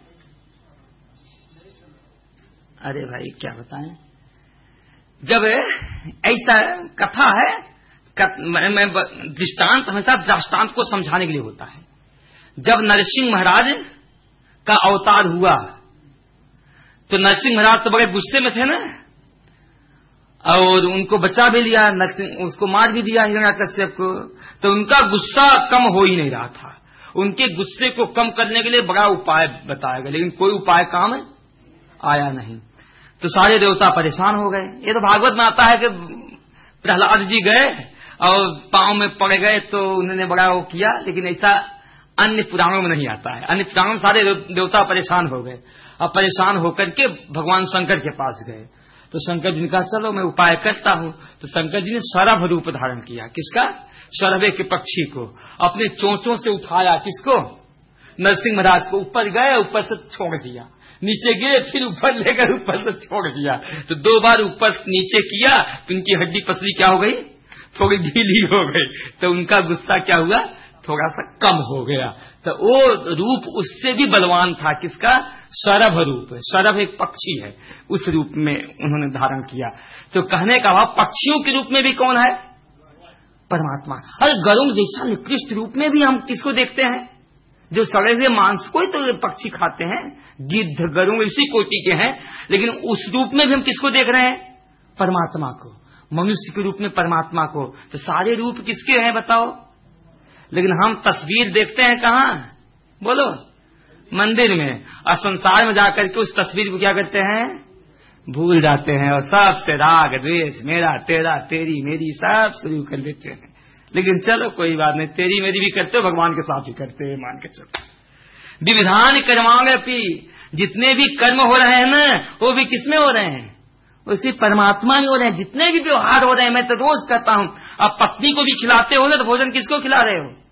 अरे भाई क्या बताएं, जब ऐसा कथा है, मैं दृष्टांत हमेशा दृष्टांत को समझाने के लिए होता है। जब नरसिंह महाराज का अवतार हुआ तो नरसिंह महाराज तो बड़े गुस्से में थे ना, और उनको बचा भी लिया, नरसिंह उसको मार भी दिया हिरण्यकश्यप को। तो उनका गुस्सा कम हो ही नहीं रहा था। उनके गुस्से को कम करने के लिए बड़ा उपाय बताया गया, लेकिन कोई उपाय काम आया नहीं। तो सारे देवता परेशान हो गए। ये तो भागवत में आता है कि प्रहलाद जी गए और पांव में पड़ गए तो उन्होंने बड़ा वो किया, लेकिन ऐसा अन्य पुराणों में नहीं आता है। अन्य पुराणों में सारे देवता परेशान हो गए और परेशान होकर के भगवान शंकर के पास गए। तो शंकर जी ने कहा चलो मैं उपाय करता हूं। तो शंकर जी ने सरभ रूप धारण किया। किसका, सरभे के पक्षी को। अपने चोंचों से उठाया, किसको, नरसिंह महाराज को। ऊपर गए, ऊपर से छोड़ दिया, नीचे गिरे, फिर ऊपर लेकर ऊपर से छोड़ दिया। तो दो बार ऊपर नीचे किया तो उनकी हड्डी पसली क्या हो गई, थोड़ी ढीली हो गई। तो उनका गुस्सा क्या हुआ, थोड़ा सा कम हो गया। तो वो रूप उससे भी बलवान था। किसका, सरभ रूप। सरभ एक पक्षी है, उस रूप में उन्होंने धारण किया। तो कहने का भाव पक्षियों के रूप में भी कौन है, परमात्मा। अरे गरुड़ जैसा निकृष्ट रूप में भी हम किसको देखते हैं, जो सड़े हुए मांस को ही तो पक्षी खाते हैं। गिद्ध गरुड़ इसी कोटि के हैं, लेकिन उस रूप में भी हम किसको देख रहे हैं, परमात्मा को। मनुष्य के रूप में परमात्मा को। तो सारे रूप किसके हैं बताओ। लेकिन हम तस्वीर देखते हैं कहां, बोलो, मंदिर में। और संसार में जाकर के उस तस्वीर को क्या करते हैं, भूल जाते हैं। और सबसे राग द्वेष, मेरा तेरा तेरी मेरी सब शुरू कर देते हैं। लेकिन चलो कोई बात नहीं, तेरी मेरी भी करते हो, भगवान के साथ ही करते हैं, मान के चलो। विविधान कर्माणि अपि, जितने भी कर्म हो रहे हैं ना, वो भी किसमें हो रहे हैं, उसी परमात्मा में हो रहे हैं। जितने भी व्यवहार हो रहे हैं, मैं तो रोज कहता हूं, अब पत्नी को भी खिलाते हो ना तो भोजन किसको खिला रहे हो,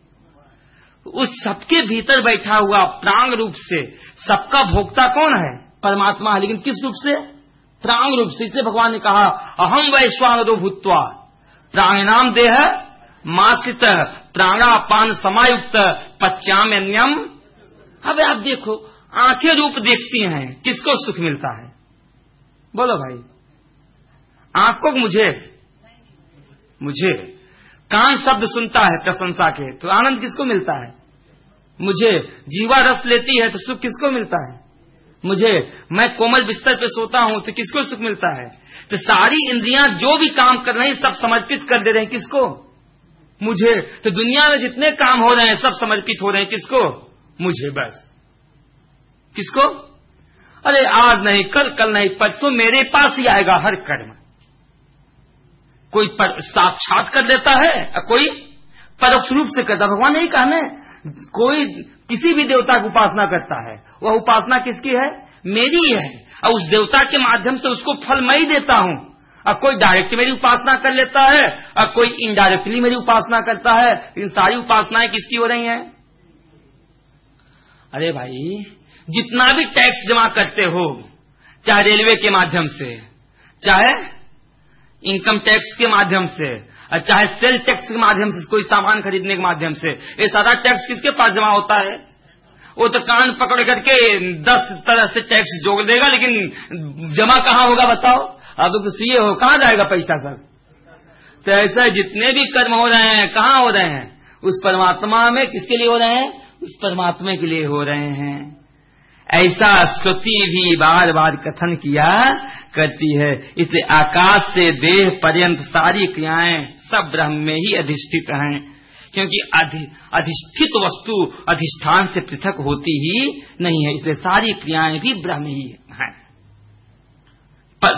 उस सबके भीतर बैठा हुआ प्रांग रूप से। सबका भोक्ता कौन है, परमात्मा है, लेकिन किस रूप से, प्रांग रूप से। इसलिए भगवान ने कहा अहम वैश्वानरो भूत्वा प्राणिनाम देह मासित प्राणापान समायुक्त पच्याम्यन्यम। अब आप देखो, आंखें रूप देखती हैं, किसको सुख मिलता है, बोलो भाई, आंखों को मुझे मुझे कान शब्द सुनता है प्रशंसा के तो आनंद किसको मिलता है, मुझे। जीवा रस लेती है तो सुख किसको मिलता है, मुझे। मैं कोमल बिस्तर पे सोता हूं तो किसको सुख मिलता है। तो सारी इंद्रियां जो भी काम कर रही हैं सब समर्पित कर दे रहे हैं, किसको, मुझे। तो दुनिया में जितने काम हो रहे हैं सब समर्पित हो रहे हैं, किसको, मुझे। बस किसको, अरे आज नहीं, कल कल नहीं, परसों मेरे पास ही आएगा हर कर्म। कोई साक्षात कर देता है और कोई परोक्ष रूप से करता। भगवान नहीं कहने, कोई किसी भी देवता की उपासना करता है, वह उपासना किसकी है, मेरी है। और उस देवता के माध्यम से उसको फल मैं ही देता हूं। और कोई डायरेक्ट मेरी उपासना कर लेता है और कोई इनडायरेक्टली मेरी उपासना करता है। इन सारी उपासनाएं किसकी हो रही हैं, अरे भाई जितना भी टैक्स जमा करते हो, चाहे रेलवे के माध्यम से, चाहे इनकम टैक्स के माध्यम से, और चाहे सेल टैक्स के माध्यम से, कोई सामान खरीदने के माध्यम से, ये सारा टैक्स किसके पास जमा होता है, वो तो कान पकड़ करके दस तरह से टैक्स जोड़ देगा, लेकिन जमा कहां होगा बताओ। आप तो सीए हो, कहां जाएगा पैसा सर। तो ऐसा जितने भी कर्म हो रहे हैं कहां हो रहे हैं, उस परमात्मा में। किसके लिए हो रहे हैं, उस परमात्मा के लिए हो रहे हैं। ऐसा श्रुति भी बार बार कथन किया करती है। इसलिए आकाश से देह पर्यंत सारी क्रियाएं सब ब्रह्म में ही अधिष्ठित हैं, क्योंकि अधि, अधिष्ठित वस्तु अधिष्ठान से पृथक होती ही नहीं है। इसलिए सारी क्रियाएं भी ब्रह्म ही हैं।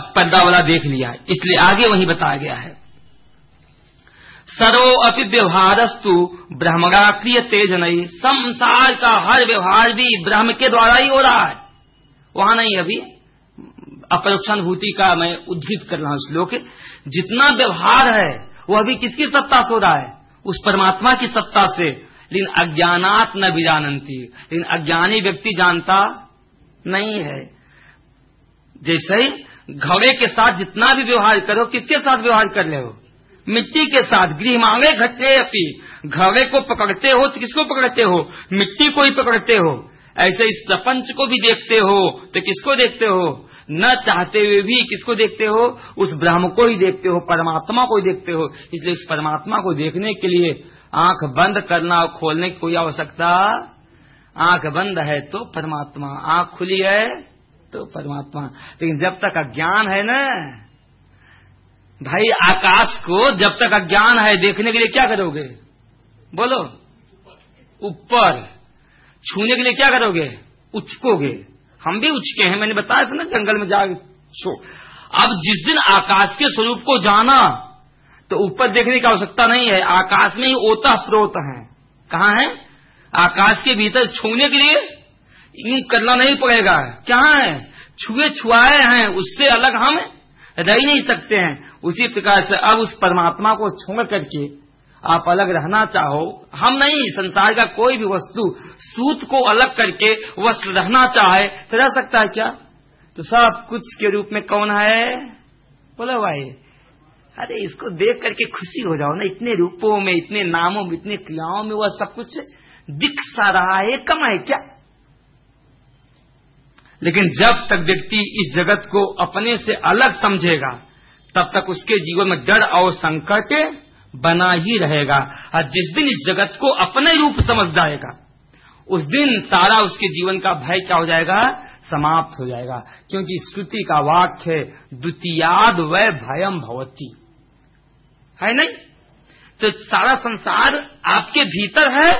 पर्दा वाला देख लिया, इसलिए आगे वही बताया गया है। सर्वो अपि व्यवहारस्तु ब्रह्मणाक्रिय तेज नहीं, संसार का हर व्यवहार भी ब्रह्म के द्वारा ही हो रहा है। वहां नहीं, अभी अपरोक्षानुभूति का मैं उद्धृत कर रहा हूं श्लोक। जितना व्यवहार है वो अभी किसकी सत्ता से हो रहा है? उस परमात्मा की सत्ता से। लेकिन अज्ञानात न विजानंती, लेकिन अज्ञानी व्यक्ति जानता नहीं है। जैसे ही घड़े के साथ जितना भी व्यवहार करो, किसके साथ व्यवहार कर रहे हो? मिट्टी के साथ। गृह मांगे घटे अपी, घड़े को पकड़ते हो तो किसको पकड़ते हो? मिट्टी को ही पकड़ते हो। ऐसे इस प्रपंच को भी देखते हो तो किसको देखते हो? न चाहते हुए भी किसको देखते हो? उस ब्रह्म को ही देखते हो, परमात्मा को ही देखते हो। इसलिए इस परमात्मा को देखने के लिए आंख बंद करना और खोलने की कोई आवश्यकता। आंख बंद है तो परमात्मा, आंख खुली है तो परमात्मा। लेकिन जब तक अज्ञान है ना भाई, आकाश को जब तक अज्ञान है देखने के लिए क्या करोगे? बोलो, ऊपर। छूने के लिए क्या करोगे? उचकोगे। हम भी उचके हैं, मैंने बताया था ना जंगल में जा सो। अब जिस दिन आकाश के स्वरूप को जाना तो ऊपर देखने की आवश्यकता नहीं है, आकाश में ही ओता प्रोत है। कहाँ है? आकाश के भीतर। छूने के लिए यूं करना नहीं पड़ेगा। क्या है? छुए छुआए हैं, उससे अलग हम रह ही नहीं सकते हैं। उसी प्रकार से अब उस परमात्मा को छोड़ करके आप अलग रहना चाहो, हम नहीं, संसार का कोई भी वस्तु सूत को अलग करके वस्त्र रहना चाहे तो रह सकता है क्या? तो सब कुछ के रूप में कौन है? बोलो भाई। अरे इसको देख करके खुशी हो जाओ ना, इतने रूपों में, इतने नामों में, इतने क्रियाओं में वह सब कुछ दिख सा रहा है, कम है क्या? लेकिन जब तक व्यक्ति इस जगत को अपने से अलग समझेगा तब तक उसके जीवन में डर और संकट बना ही रहेगा। और जिस दिन इस जगत को अपने रूप समझ जाएगा उस दिन सारा उसके जीवन का भय क्या हो जाएगा? समाप्त हो जाएगा। क्योंकि श्रुति का वाक्य है, द्वितीयाद वै भयम भवति, है नहीं? तो सारा संसार आपके भीतर है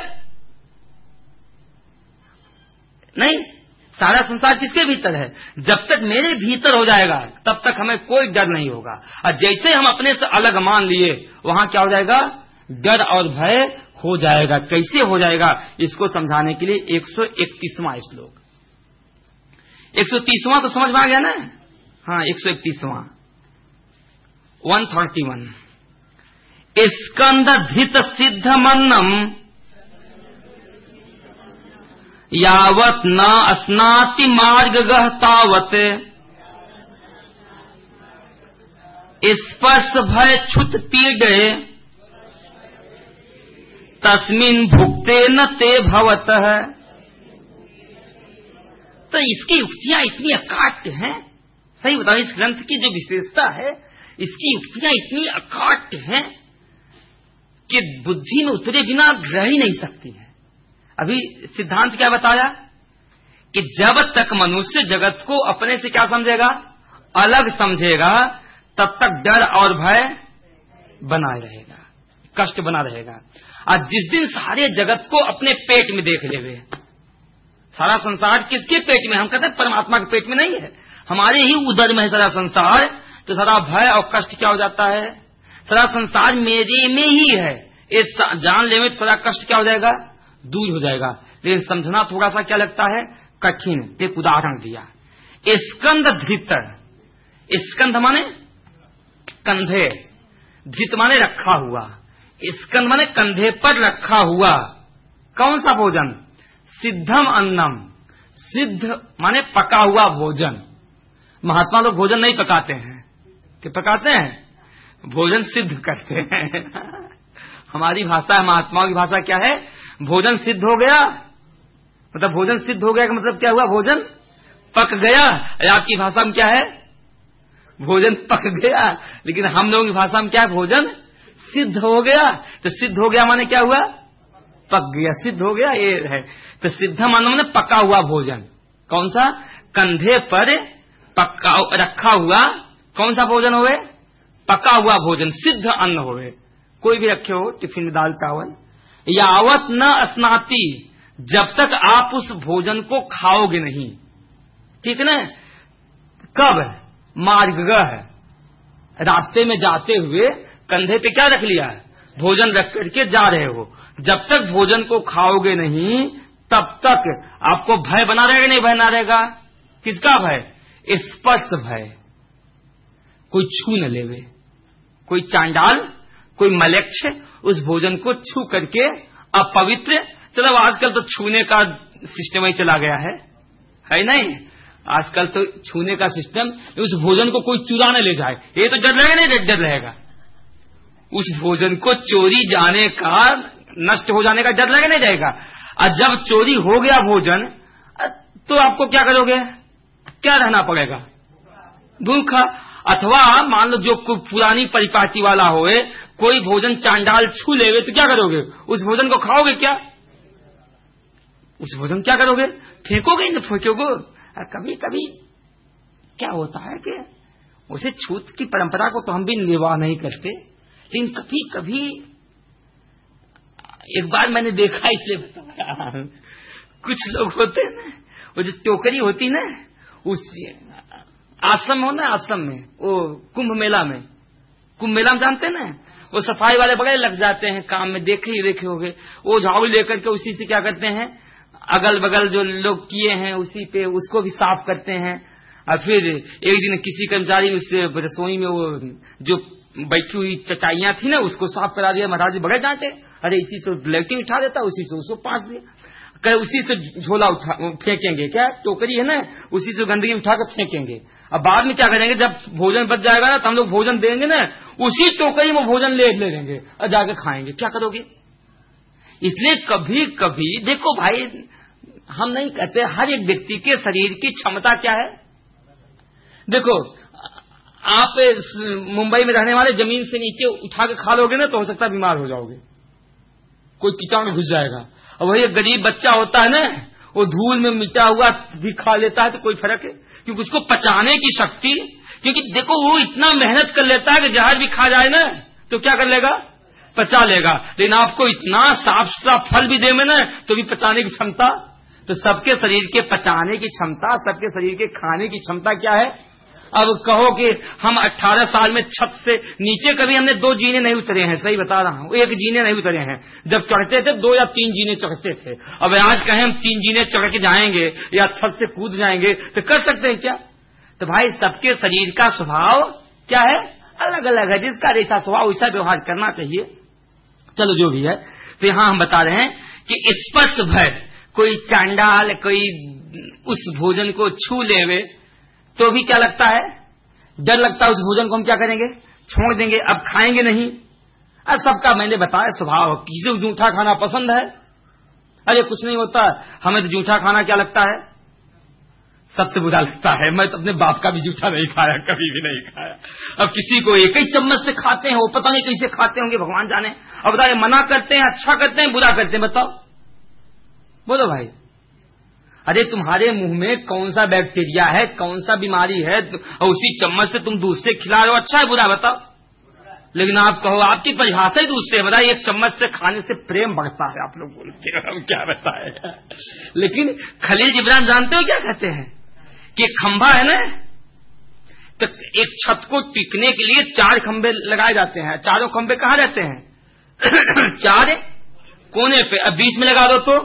नहीं, सारा संसार किसके भीतर है? जब तक मेरे भीतर हो जाएगा तब तक हमें कोई डर नहीं होगा। और जैसे हम अपने से अलग मान लिए वहां क्या हो जाएगा? डर और भय हो जाएगा। कैसे हो जाएगा इसको समझाने के लिए एक सौ इकतीसवां श्लोक। एक सौ तीसवां तो समझ में आ गया ना? हाँ, एक सौ इकतीसवां वन थर्टी वन। स्कंद धित सिद्ध मन्नम यावत न अस्नाति मार्ग गहतावत स्पर्श भय छुत पीड़े तस्मिन भुक्ते न ते भवत है। तो इसकी युक्तियां इतनी अकाट्य हैं। सही बताओ, इस ग्रंथ की जो विशेषता है, इसकी युक्तियां इतनी अकाट्य हैं कि बुद्धि में उतरे बिना रह ही नहीं सकती है। अभी सिद्धांत क्या बताया कि जब तक मनुष्य जगत को अपने से क्या समझेगा? अलग समझेगा, तब तक डर और भय बना रहेगा, कष्ट बना रहेगा। और जिस दिन सारे जगत को अपने पेट में देख लेवे, सारा संसार किसके पेट में? हम कहते हैं परमात्मा के पेट में नहीं है, हमारे ही उदर में है सारा संसार। तो सारा भय और कष्ट क्या हो जाता है? सारा संसार मेरे में ही है, ये जान ले में सारा कष्ट क्या हो जाएगा? दूर हो जाएगा। लेकिन समझना थोड़ा सा क्या लगता है? कठिन। एक उदाहरण दिया, स्कंद धृत। स्कंद माने कंधे, धृत माने रखा हुआ। स्कंद माने कंधे पर रखा हुआ कौन सा भोजन? सिद्धम अन्नम। सिद्ध माने पका हुआ भोजन। महात्मा लोग भोजन नहीं पकाते हैं, कि पकाते हैं? भोजन सिद्ध करते हैं। हमारी भाषा है, महात्माओं की भाषा क्या है? भोजन सिद्ध हो गया, मतलब भोजन सिद्ध हो गया का मतलब क्या हुआ? भोजन पक गया। आपकी भाषा में क्या है? भोजन पक गया। लेकिन हम लोगों की भाषा में क्या है? भोजन सिद्ध हो गया। तो सिद्ध हो गया माने क्या हुआ? पक गया, सिद्ध हो गया, ये है। तो सिद्ध माने पका हुआ भोजन। कौन सा? कंधे पर पका रखा हुआ कौन सा भोजन होवे? पका हुआ भोजन, सिद्ध अन्न होवे। कोई भी रखे हो टिफिन में दाल चावल। यावत न अस्नाति, जब तक आप उस भोजन को खाओगे नहीं, ठीक है ना? कब? मार्गगः है, रास्ते में जाते हुए कंधे पे क्या रख लिया है, भोजन रख करके जा रहे हो। जब तक भोजन को खाओगे नहीं तब तक आपको भय बना रहेगा, नहीं बना रहेगा? किसका भय? स्पर्श भय। कोई छू न लेवे, कोई चांडाल, कोई मलेच्छ उस भोजन को छू करके अपवित्र। चलो आजकल तो छूने का सिस्टम ही चला गया है, है नहीं? आजकल तो छूने का सिस्टम, उस भोजन को कोई चुरा न ले जाए, ये तो डर रहेगा, नहीं डर रहेगा? उस भोजन को चोरी जाने का, नष्ट हो जाने का डर रहेगा, नहीं रहेगा? और जब चोरी हो गया भोजन तो आपको क्या करोगे? क्या रहना पड़ेगा? भूखा। अथवा मान लो जो पुरानी परिपाटी वाला होए, कोई भोजन चांडाल छू लेवे तो क्या करोगे? उस भोजन को खाओगे क्या? उस भोजन क्या करोगे? फेंकोगे नहीं, फेंकोगे। कभी कभी क्या होता है कि उसे छूत की परंपरा को तो हम भी निर्वाह नहीं करते, लेकिन कभी कभी एक बार मैंने देखा, इसलिए बताया, कुछ लोग होते हैं ना, वो जो टोकरी होती ना, उस आश्रम हो ना, आश्रम में वो कुंभ मेला में, कुंभ मेला में जानते ना, वो सफाई वाले बड़े लग जाते हैं काम में, देखे ही देखे होंगे। वो झाड़ू लेकर के उसी से क्या करते हैं, अगल बगल जो लोग किए हैं उसी पे उसको भी साफ करते हैं। और फिर एक दिन किसी कर्मचारी उससे रसोई में वो जो बैठी हुई चटाइयां थी ना, उसको साफ करा दिया। महाराज जी बड़े डांटे, अरे इसी से लेटिंग उठा देता, उसी से उसको पाट दिया, कहे उसी से झोला उठा फेंकेंगे, क्या टोकरी है ना, उसी से गंदगी उठाकर फेंकेंगे। अब बाद में क्या करेंगे, जब भोजन बच जाएगा ना, तो हम लोग भोजन देंगे ना, उसी टोकरी में भोजन ले ले लेंगे और जाके खाएंगे। क्या करोगे? इसलिए कभी कभी देखो भाई, हम नहीं कहते, हर एक व्यक्ति के शरीर की क्षमता क्या है। देखो आप मुंबई में रहने वाले जमीन से नीचे उठा के खा लोगे ना, तो हो सकता है बीमार हो जाओगे, कोई कीटाणु घुस जाएगा। और वही एक गरीब बच्चा होता है ना, वो धूल में मिटा हुआ भी खा लेता है, तो कोई फर्क है? क्योंकि उसको पचाने की शक्ति, क्योंकि देखो वो इतना मेहनत कर लेता है कि जहर भी खा जाए ना तो क्या कर लेगा, पचा लेगा। लेकिन आपको इतना साफ सुथरा फल भी दे में ना, तो भी पचाने की क्षमता। तो सबके शरीर के पचाने की क्षमता, सबके शरीर के खाने की क्षमता क्या है। अब कहो कि हम अठारह साल में छत से नीचे कभी हमने दो जीने नहीं उतरे हैं, सही बता रहा हूं, एक जीने नहीं उतरे हैं। जब चढ़ते थे दो या तीन जीने चढ़ते थे। अब आज कहें हम तीन जीने चढ़ के जाएंगे या छत से कूद जाएंगे तो कर सकते हैं क्या? तो भाई सबके शरीर का स्वभाव क्या है, अलग अलग है। जिसका जैसा स्वभाव वैसा व्यवहार करना चाहिए। चलो जो भी है, तो यहां हम बता रहे हैं कि स्पर्श भय, कोई चांडाल कोई उस भोजन को छू लेवे तो भी क्या लगता है, डर लगता है। उस भोजन को हम क्या करेंगे, छोड़ देंगे, अब खाएंगे नहीं। अब सबका मैंने बताया स्वभाव, किसी को जूठा खाना पसंद है, अरे कुछ नहीं होता, हमें तो जूठा खाना क्या लगता है, सबसे बुरा लगता है। मैं तो अपने बाप का भी जूठा नहीं खाया, कभी भी नहीं खाया। अब किसी को एक ही चम्मच से खाते हैं, वो पता नहीं कैसे खाते होंगे, भगवान जाने। अब बताइए, मना करते हैं, अच्छा करते हैं, बुरा करते हैं, बताओ, बोलो भाई। अरे तुम्हारे मुंह में कौन सा बैक्टीरिया है, कौन सा बीमारी है, और उसी चम्मच से तुम दूसरे खिला रहे हो, अच्छा है बुरा बताओ। लेकिन आप कहो, आपकी परिभाषा ही दूसरे बताए, एक चम्मच से खाने से प्रेम बढ़ता है, आप लोग बोलते हो, हम क्या बताए। लेकिन खलील जिब्रान जानते हो क्या कहते हैं कि खंभा है ना, तो एक छत को टिकने के लिए चार खंभे लगाए जाते हैं। चारों खंभे कहाँ रहते हैं चार कोने पे। अब बीच में लगा दो तो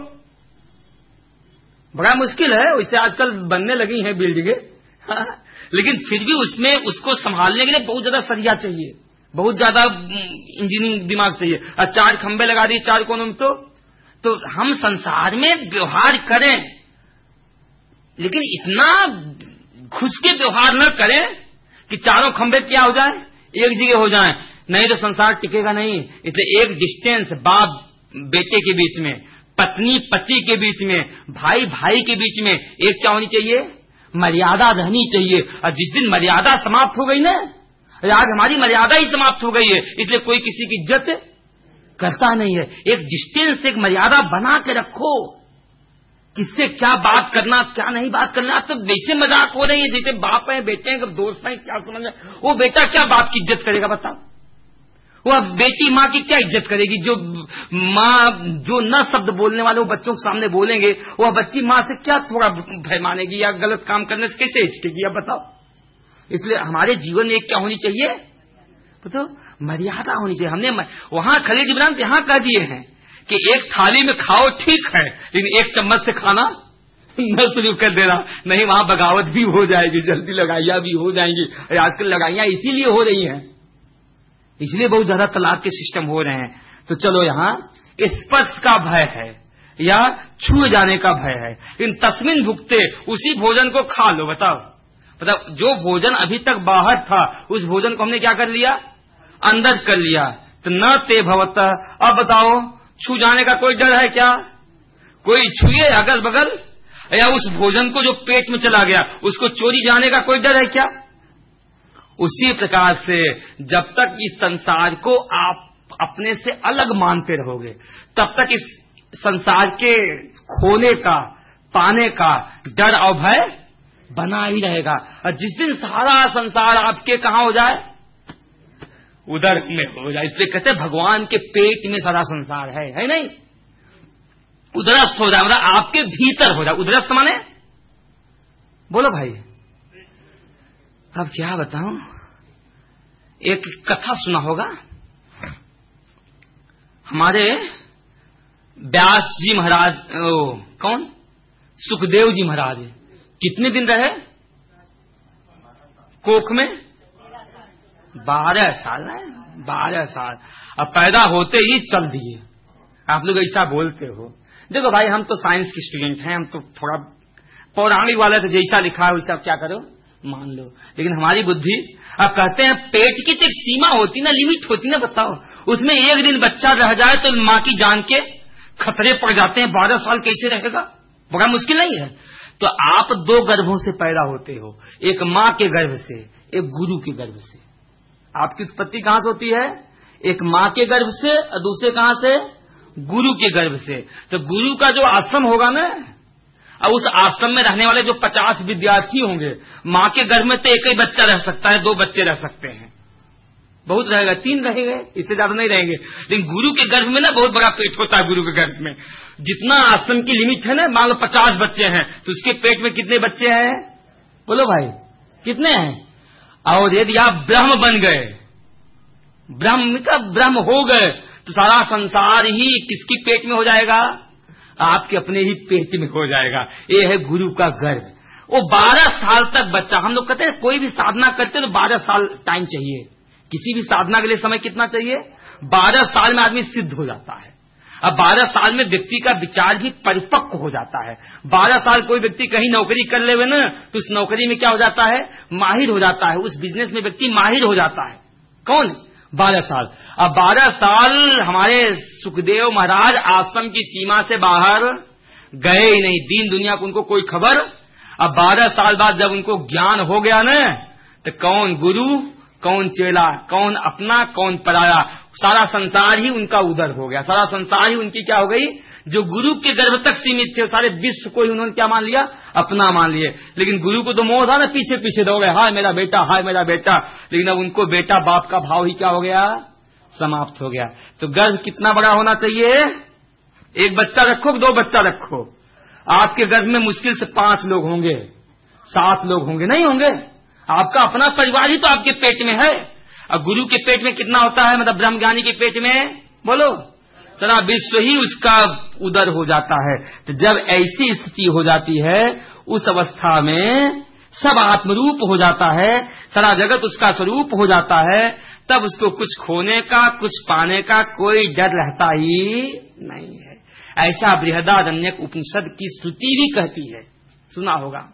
बड़ा मुश्किल है। वैसे आजकल बनने लगी हैं बिल्डिंगें, लेकिन फिर भी उसमें उसको संभालने के लिए बहुत ज्यादा सरिया चाहिए, बहुत ज्यादा इंजीनियरिंग दिमाग चाहिए। और चार खंभे लगा दिए चार कोनों में, तो तो हम संसार में व्यवहार करें, लेकिन इतना घुस के व्यवहार न करें कि चारों खंभे क्या हो जाए, एक जगह हो जाए, नहीं तो संसार टिकेगा नहीं। इसलिए एक डिस्टेंस, बाप बेटे के बीच में, पत्नी पति के बीच में, भाई भाई के बीच में एक क्या होनी चाहिए, मर्यादा रहनी चाहिए। और जिस दिन मर्यादा समाप्त हो गई ना, आज हमारी मर्यादा ही समाप्त हो गई है, इसलिए कोई किसी की इज्जत करता नहीं है। एक डिस्टेंस, एक मर्यादा बना के रखो, किससे क्या बात करना क्या नहीं बात करना। अब तो वैसे मजाक हो रही है जैसे बाप है बेटे हैं, दोस्त हैं, क्या समझ, वो बेटा क्या बाप की इज्जत करेगा बताओ। वो बेटी माँ की क्या इज्जत करेगी, जो माँ जो न शब्द बोलने वाले वो बच्चों के सामने बोलेंगे, वह बच्ची माँ से क्या थोड़ा भय मानेगी या गलत काम करने से कैसे हिचकेगी, अब बताओ। इसलिए हमारे जीवन में एक क्या होनी चाहिए, तो मर्यादा होनी चाहिए। हमने वहां खलील इब्राहिम यहाँ कह दिए हैं कि एक थाली में खाओ ठीक है, लेकिन एक चम्मच से खाना न शुरू कर देना, नहीं वहां बगावत भी हो जाएगी, जल्दी लगाइयां भी हो जाएंगी। आजकल लगाइयां इसीलिए हो रही हैं, इसलिए बहुत ज्यादा तलाक के सिस्टम हो रहे हैं। तो चलो यहाँ स्पर्श का भय है या छू जाने का भय है, इन तस्मिन भुगते, उसी भोजन को खा लो। बताओ, मतलब जो भोजन अभी तक बाहर था उस भोजन को हमने क्या कर लिया, अंदर कर लिया। तो न ते भवत, अब बताओ छू जाने का कोई डर है क्या? कोई छुए अगल बगल, या उस भोजन को जो पेट में चला गया उसको चोरी जाने का कोई डर है क्या? उसी प्रकार से जब तक इस संसार को आप अपने से अलग मानते रहोगे तब तक इस संसार के खोने का, पाने का डर और भय बना ही रहेगा। और जिस दिन सारा संसार आपके कहां हो जाए, उदर में हो जाए, इसलिए कहते हैं भगवान के पेट में सारा संसार है, है नहीं? उदरस्थ हो जाए, मतलब आपके भीतर हो जाए। उदरस्थ माने, बोलो भाई, अब क्या बताऊं, एक कथा सुना होगा, हमारे व्यास जी महाराज, ओ, कौन, सुखदेव जी महाराज कितने दिन रहे कोख में? बारह साल है, बारह साल। अब पैदा होते ही चल दिए। आप लोग ऐसा बोलते हो, देखो भाई हम तो साइंस के स्टूडेंट हैं, हम तो थोड़ा पौराणिक वाले तो जैसा लिखा है वैसा क्या करो मान लो, लेकिन हमारी बुद्धि, अब कहते हैं पेट की तो एक सीमा होती ना, लिमिट होती ना। बताओ उसमें एक दिन बच्चा रह जाए तो माँ की जान के खतरे पड़ जाते हैं। बारह साल कैसे रहेगा, बड़ा मुश्किल नहीं है। तो आप दो गर्भों से पैदा होते हो, एक माँ के गर्भ से, एक गुरु के गर्भ से। आपकी उत्पत्ति कहां से होती है? एक माँ के गर्भ से और दूसरे कहां से? गुरु के गर्भ से। तो गुरु का जो आश्रम होगा ना, और उस आश्रम में रहने वाले जो पचास विद्यार्थी होंगे, माँ के गर्भ में तो एक ही बच्चा रह सकता है, दो बच्चे रह सकते हैं, बहुत रहेगा, तीन रहेंगे, इससे ज्यादा नहीं रहेंगे। लेकिन गुरु के गर्भ में ना बहुत बड़ा पेट होता है। गुरु के गर्भ में जितना आश्रम की लिमिट है ना, मान लो पचास बच्चे हैं तो उसके पेट में कितने बच्चे हैं? बोलो भाई कितने हैं? और यदि आप ब्रह्म बन गए, ब्रह्म का ब्रह्म हो गए, तो सारा संसार ही किसकी पेट में हो जाएगा? आपके अपने ही पेट में हो जाएगा। ये है गुरु का गर्भ। वो बारह साल तक बच्चा, हम लोग कहते हैं कोई भी साधना करते तो बारह साल टाइम चाहिए। किसी भी साधना के लिए समय कितना चाहिए? बारह साल में आदमी सिद्ध हो जाता है। अब बारह साल में व्यक्ति का विचार भी परिपक्व हो जाता है। बारह साल कोई व्यक्ति कहीं नौकरी कर ले ना, तो उस नौकरी में क्या हो जाता है? माहिर हो जाता है। उस बिजनेस में व्यक्ति माहिर हो जाता है। कौन? बारह साल। अब बारह साल हमारे सुखदेव महाराज आश्रम की सीमा से बाहर गए ही नहीं, दीन दुनिया को उनको कोई खबर। अब बारह साल बाद जब उनको ज्ञान हो गया ना, तो कौन गुरु, कौन चेला, कौन अपना, कौन पराया, सारा संसार ही उनका उदर हो गया। सारा संसार ही उनकी क्या हो गई? जो गुरु के गर्भ तक सीमित थे, सारे विश्व को ही उन्होंने क्या मान लिया? अपना मान लिए। लेकिन गुरु को तो मोह था ना, पीछे पीछे दौड़ गए, हाय मेरा बेटा, हाय मेरा बेटा। लेकिन अब उनको बेटा बाप का भाव ही क्या हो गया? समाप्त हो गया। तो गर्भ कितना बड़ा होना चाहिए? एक बच्चा रखो, दो बच्चा रखो, आपके गर्भ में मुश्किल से पांच लोग होंगे, सात लोग होंगे, नहीं होंगे। आपका अपना परिवार ही तो आपके पेट में है। अब गुरु के पेट में कितना होता है? मतलब ब्रह्मज्ञानी के पेट में बोलो, सारा विश्व ही उसका उदर हो जाता है। तो जब ऐसी स्थिति हो जाती है, उस अवस्था में सब आत्मरूप हो जाता है, सारा जगत उसका स्वरूप हो जाता है, तब उसको कुछ खोने का, कुछ पाने का कोई डर रहता ही नहीं है। ऐसा बृहदारण्यक उपनिषद की स्तुति भी कहती है, सुना होगा।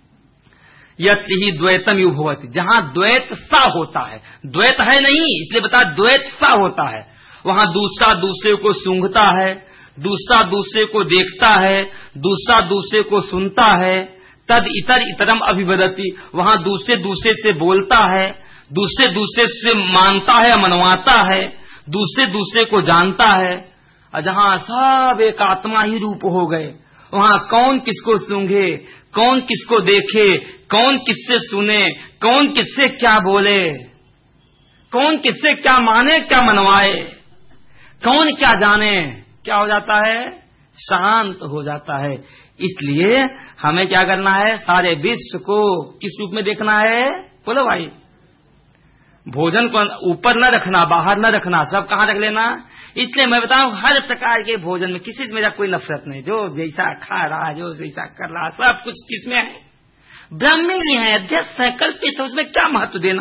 यत् ही द्वैतम यु भवति, जहां द्वैत सा होता है, द्वैत है नहीं इसलिए बता, द्वैत सा होता है, वहां दूसरा दूसरे को सूंघता है, दूसरा दूसरे को देखता है, दूसरा दूसरे को सुनता है। तद इतर इतरम अभिवदति, वहां दूसरे दूसरे से बोलता है, दूसरे दूसरे से मानता है, मनवाता है, दूसरे दूसरे को जानता है। और जहां सब एक आत्मा ही रूप हो गए, वहां कौन किसको सूंघे, कौन किसको देखे, कौन किससे सुने, कौन किससे क्या बोले, कौन किससे क्या माने, क्या मनवाए, कौन क्या जाने, क्या हो जाता है? शांत हो जाता है। इसलिए हमें क्या करना है? सारे विश्व को किस रूप में देखना है? बोलो भाई, भोजन को ऊपर न रखना, बाहर न रखना, सब कहाँ रख लेना। इसलिए मैं बताऊं, हर प्रकार के भोजन में किसी से मेरा कोई नफरत नहीं। जो जैसा खा रहा, जो जैसा कर रहा, सब कुछ किसमें है, ब्रह्म ही है, अध्यस्त है, कल्पित है, उसमें क्या महत्व देना।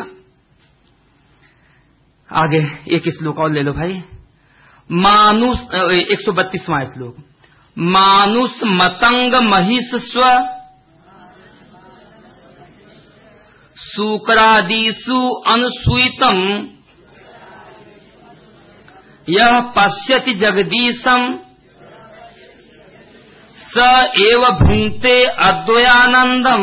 आगे एक श्लोक और ले लो भाई। मानुष एक सौ बत्तीसवां श्लोक। मानुष मतंग महिष स्व शुक्रादिषु अनुसूतम यह पश्यति जगदीशम स एव भुंक्ते अद्वयानंदम।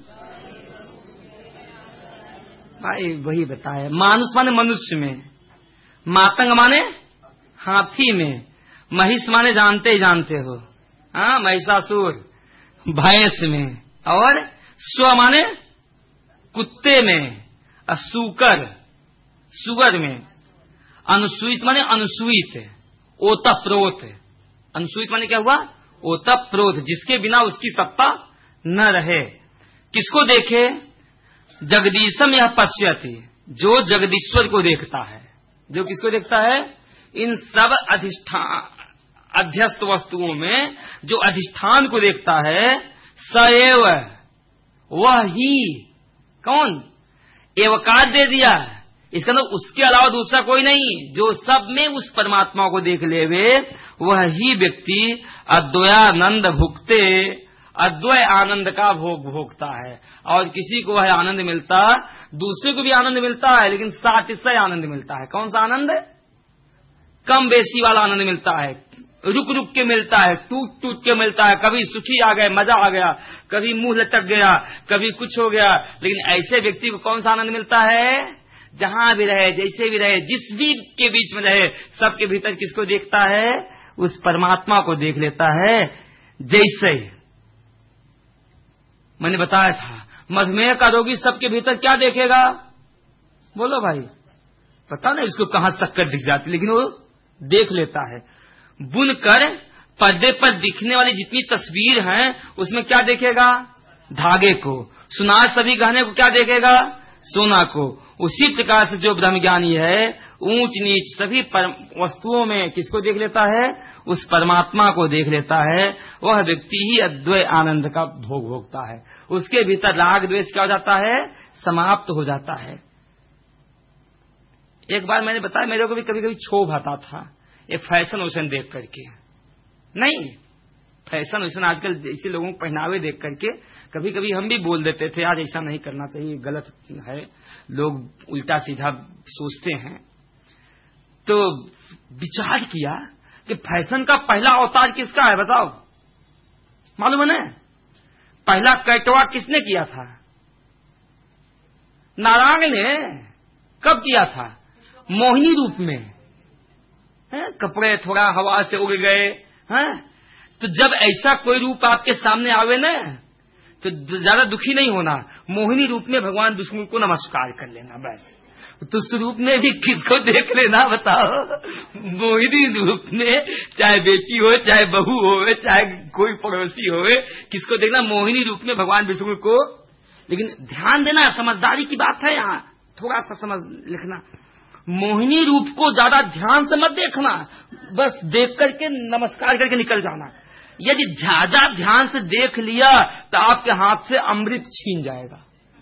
भाई वही बताया, मानुष माने मनुष्य में, मातंग माने हाथी में, महिष माने जानते ही जानते हो, हाँ महिषासुर, भैंस में, और स्व माने कुत्ते में, असूकर सुगर में, अनुसूत माने अनुसूत, ओतप्रोत। अनुसूत माने क्या हुआ, ओतप्रोत, जिसके बिना उसकी सत्ता न रहे। किसको देखे, जगदीशम यह पश्यति, जो जगदीश्वर को देखता है। जो किसको देखता है, इन सब अधिष्ठान अध्यस्त वस्तुओं में जो अधिष्ठान को देखता है, सएव वह ही, कौन, एवकार दे दिया, इसका मतलब उसके अलावा दूसरा कोई नहीं, जो सब में उस परमात्मा को देख लेवे, वह ही व्यक्ति अद्वयानंद भुगते, अद्वय आनंद का भोग भोगता है। और किसी को वह आनंद मिलता, दूसरे को भी आनंद मिलता है, लेकिन सातिशय आनंद मिलता है। कौन सा आनंद है, कम बेसी वाला आनंद मिलता है, रुक रुक के मिलता है, टूट टूट के मिलता है। कभी सुखी आ गए, मजा आ गया, कभी मुंह लटक गया, कभी कुछ हो गया। लेकिन ऐसे व्यक्ति को कौन सा आनंद मिलता है, जहां भी रहे, जैसे भी रहे, जिस भी के बीच में रहे, सबके भीतर किसको देखता है, उस परमात्मा को देख लेता है। जैसे मैंने बताया था, मधुमेह का रोगी सबके भीतर क्या देखेगा, बोलो भाई, पता नहीं इसको कहां शक्कर दिख जाती, लेकिन वो देख लेता है। बुनकर पर्दे पर दिखने वाली जितनी तस्वीर हैं, उसमें क्या देखेगा, धागे को। सुनार सभी गहने को क्या देखेगा, सोना को। उसी प्रकार से जो ब्रह्मज्ञानी है, ऊंच नीच सभी वस्तुओं में किसको देख लेता है, उस परमात्मा को देख लेता है। वह व्यक्ति ही अद्वय आनंद का भोग भोगता है। उसके भीतर राग द्वेष क्या हो जाता है, समाप्त हो जाता है। एक बार मैंने बताया, मेरे को भी कभी कभी क्षोभ आता था ये फैशन वैशन देख करके। नहीं, फैशन वैशन आजकल ऐसे लोगों को पहनावे देख करके कभी कभी हम भी बोल देते थे, आज ऐसा नहीं करना चाहिए, गलत है, लोग उल्टा सीधा सोचते हैं। तो विचार किया कि फैशन का पहला अवतार किसका है, बताओ, मालूम है ना? पहला कैटवा किसने किया था, नारायण ने। कब किया था, मोहिनी रूप में, है? कपड़े थोड़ा हवा से उड़ गए, हैं? तो जब ऐसा कोई रूप आपके सामने आवे ना, तो ज्यादा दुखी नहीं होना, मोहिनी रूप में भगवान विष्णु को नमस्कार कर लेना बस। तो उस रूप में भी किसको देख लेना, बताओ, मोहिनी रूप में, चाहे बेटी हो, चाहे बहू हो, चाहे कोई पड़ोसी हो, किसको देखना, मोहिनी रूप में भगवान विष्णु को। लेकिन ध्यान देना, समझदारी की बात है, यहाँ थोड़ा सा समझ लिखना। मोहिनी रूप को ज्यादा ध्यान से मत देखना, बस देख करके नमस्कार करके निकल जाना। यदि ज्यादा ध्यान से देख लिया तो आपके हाथ से अमृत छीन जाएगा।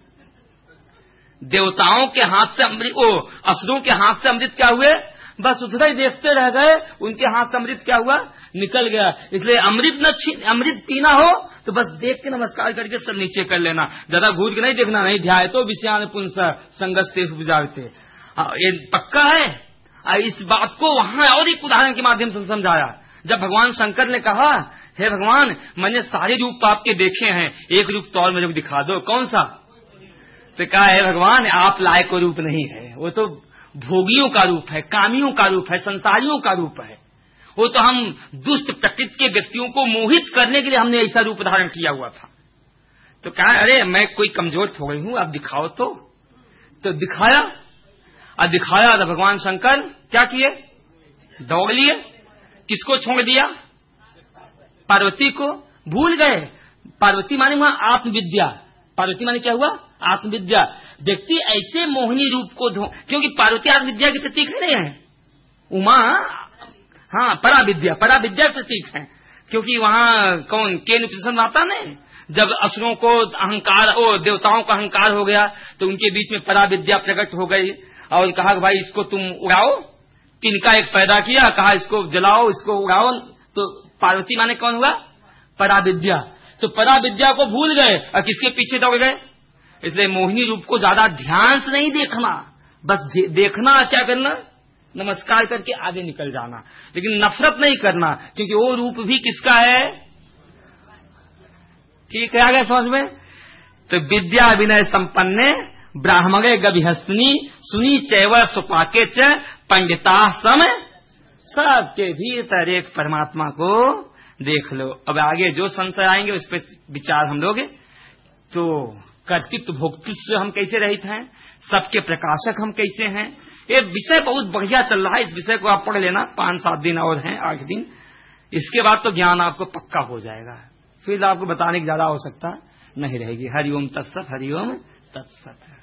देवताओं के हाथ से अमृत, ओ असुरों के हाथ से अमृत क्या हुए, बस उधर ही देखते रह गए, उनके हाथ से अमृत क्या हुआ, निकल गया। इसलिए अमृत न छीन, अमृत पीना हो तो बस देख के नमस्कार करके सब नीचे कर लेना, ज्यादा घूर के नहीं देखना। नहीं ध्याय तो विषयान पुंस संगस्ते बुझाते, ये पक्का है। इस बात को वहां और एक उदाहरण के माध्यम से समझाया, जब भगवान शंकर ने कहा, हे भगवान, मैंने सारे रूप आपके देखे हैं, एक रूप तो और मुझे दिखा दो, कौन सा? तो कहा, है भगवान, आप लायक को रूप नहीं है, वो तो भोगियों का रूप है, कामियों का रूप है, संसारियों का रूप है। वो तो हम दुष्ट प्रकृति के व्यक्तियों को मोहित करने के लिए हमने ऐसा रूप धारण किया हुआ था। तो कहा, अरे मैं कोई कमजोर हो गई हूं, आप दिखाओ तो। तो दिखाया, और दिखाया तो भगवान शंकर क्या किए, दौड़ लिए। किसको छोड़ दिया, पार्वती को। भूल गए, पार्वती माने वहां आत्मविद्या, पार्वती माने क्या हुआ? आत्मविद्या। व्यक्ति ऐसे मोहिनी रूप को धो, क्योंकि पार्वती आत्मविद्या के प्रतीक है नहीं है, उमा हाँ परा विद्या, परा विद्या प्रतीक है। क्योंकि वहाँ कौन केन उपनिषद आता नहीं, जब असुरों को अहंकार और देवताओं का अहंकार हो गया तो उनके बीच में परा विद्या प्रकट हो गई और कहा कि भाई इसको तुम उड़ाओ। तिनका एक पैदा किया, कहा इसको जलाओ, इसको उड़ाओ। तो पार्वती माने कौन हुआ? परा विद्या। तो परा विद्या को भूल गए और किसके पीछे दौड़ गए? इसलिए मोहिनी रूप को ज्यादा ध्यान से नहीं देखना, बस देखना, क्या करना, नमस्कार करके आगे निकल जाना, लेकिन नफरत नहीं करना, क्योंकि वो रूप भी किसका है? ठीक है, आ गया समझ में? तो विद्या विनय संपन्ने ब्राह्मणे गभिहस्तनी सुनी चैव सुपाके च पंडिता सम, सबके भीतर एक परमात्मा को देख लो। अब आगे जो संशय आएंगे उस पर विचार हम लोग, तो कर्तृत्व भोक्तृत्व से हम कैसे रहित हैं, सबके प्रकाशक हम कैसे हैं, ये विषय बहुत बढ़िया चल रहा है। इस विषय को आप पढ़ लेना, पांच सात दिन और हैं, आठ दिन, इसके बाद तो ज्ञान आपको पक्का हो जाएगा, फिर आपको बताने की ज्यादा आवश्यकता नहीं रहेगी। हरिओम तत्सत, हरिओम तत्सत।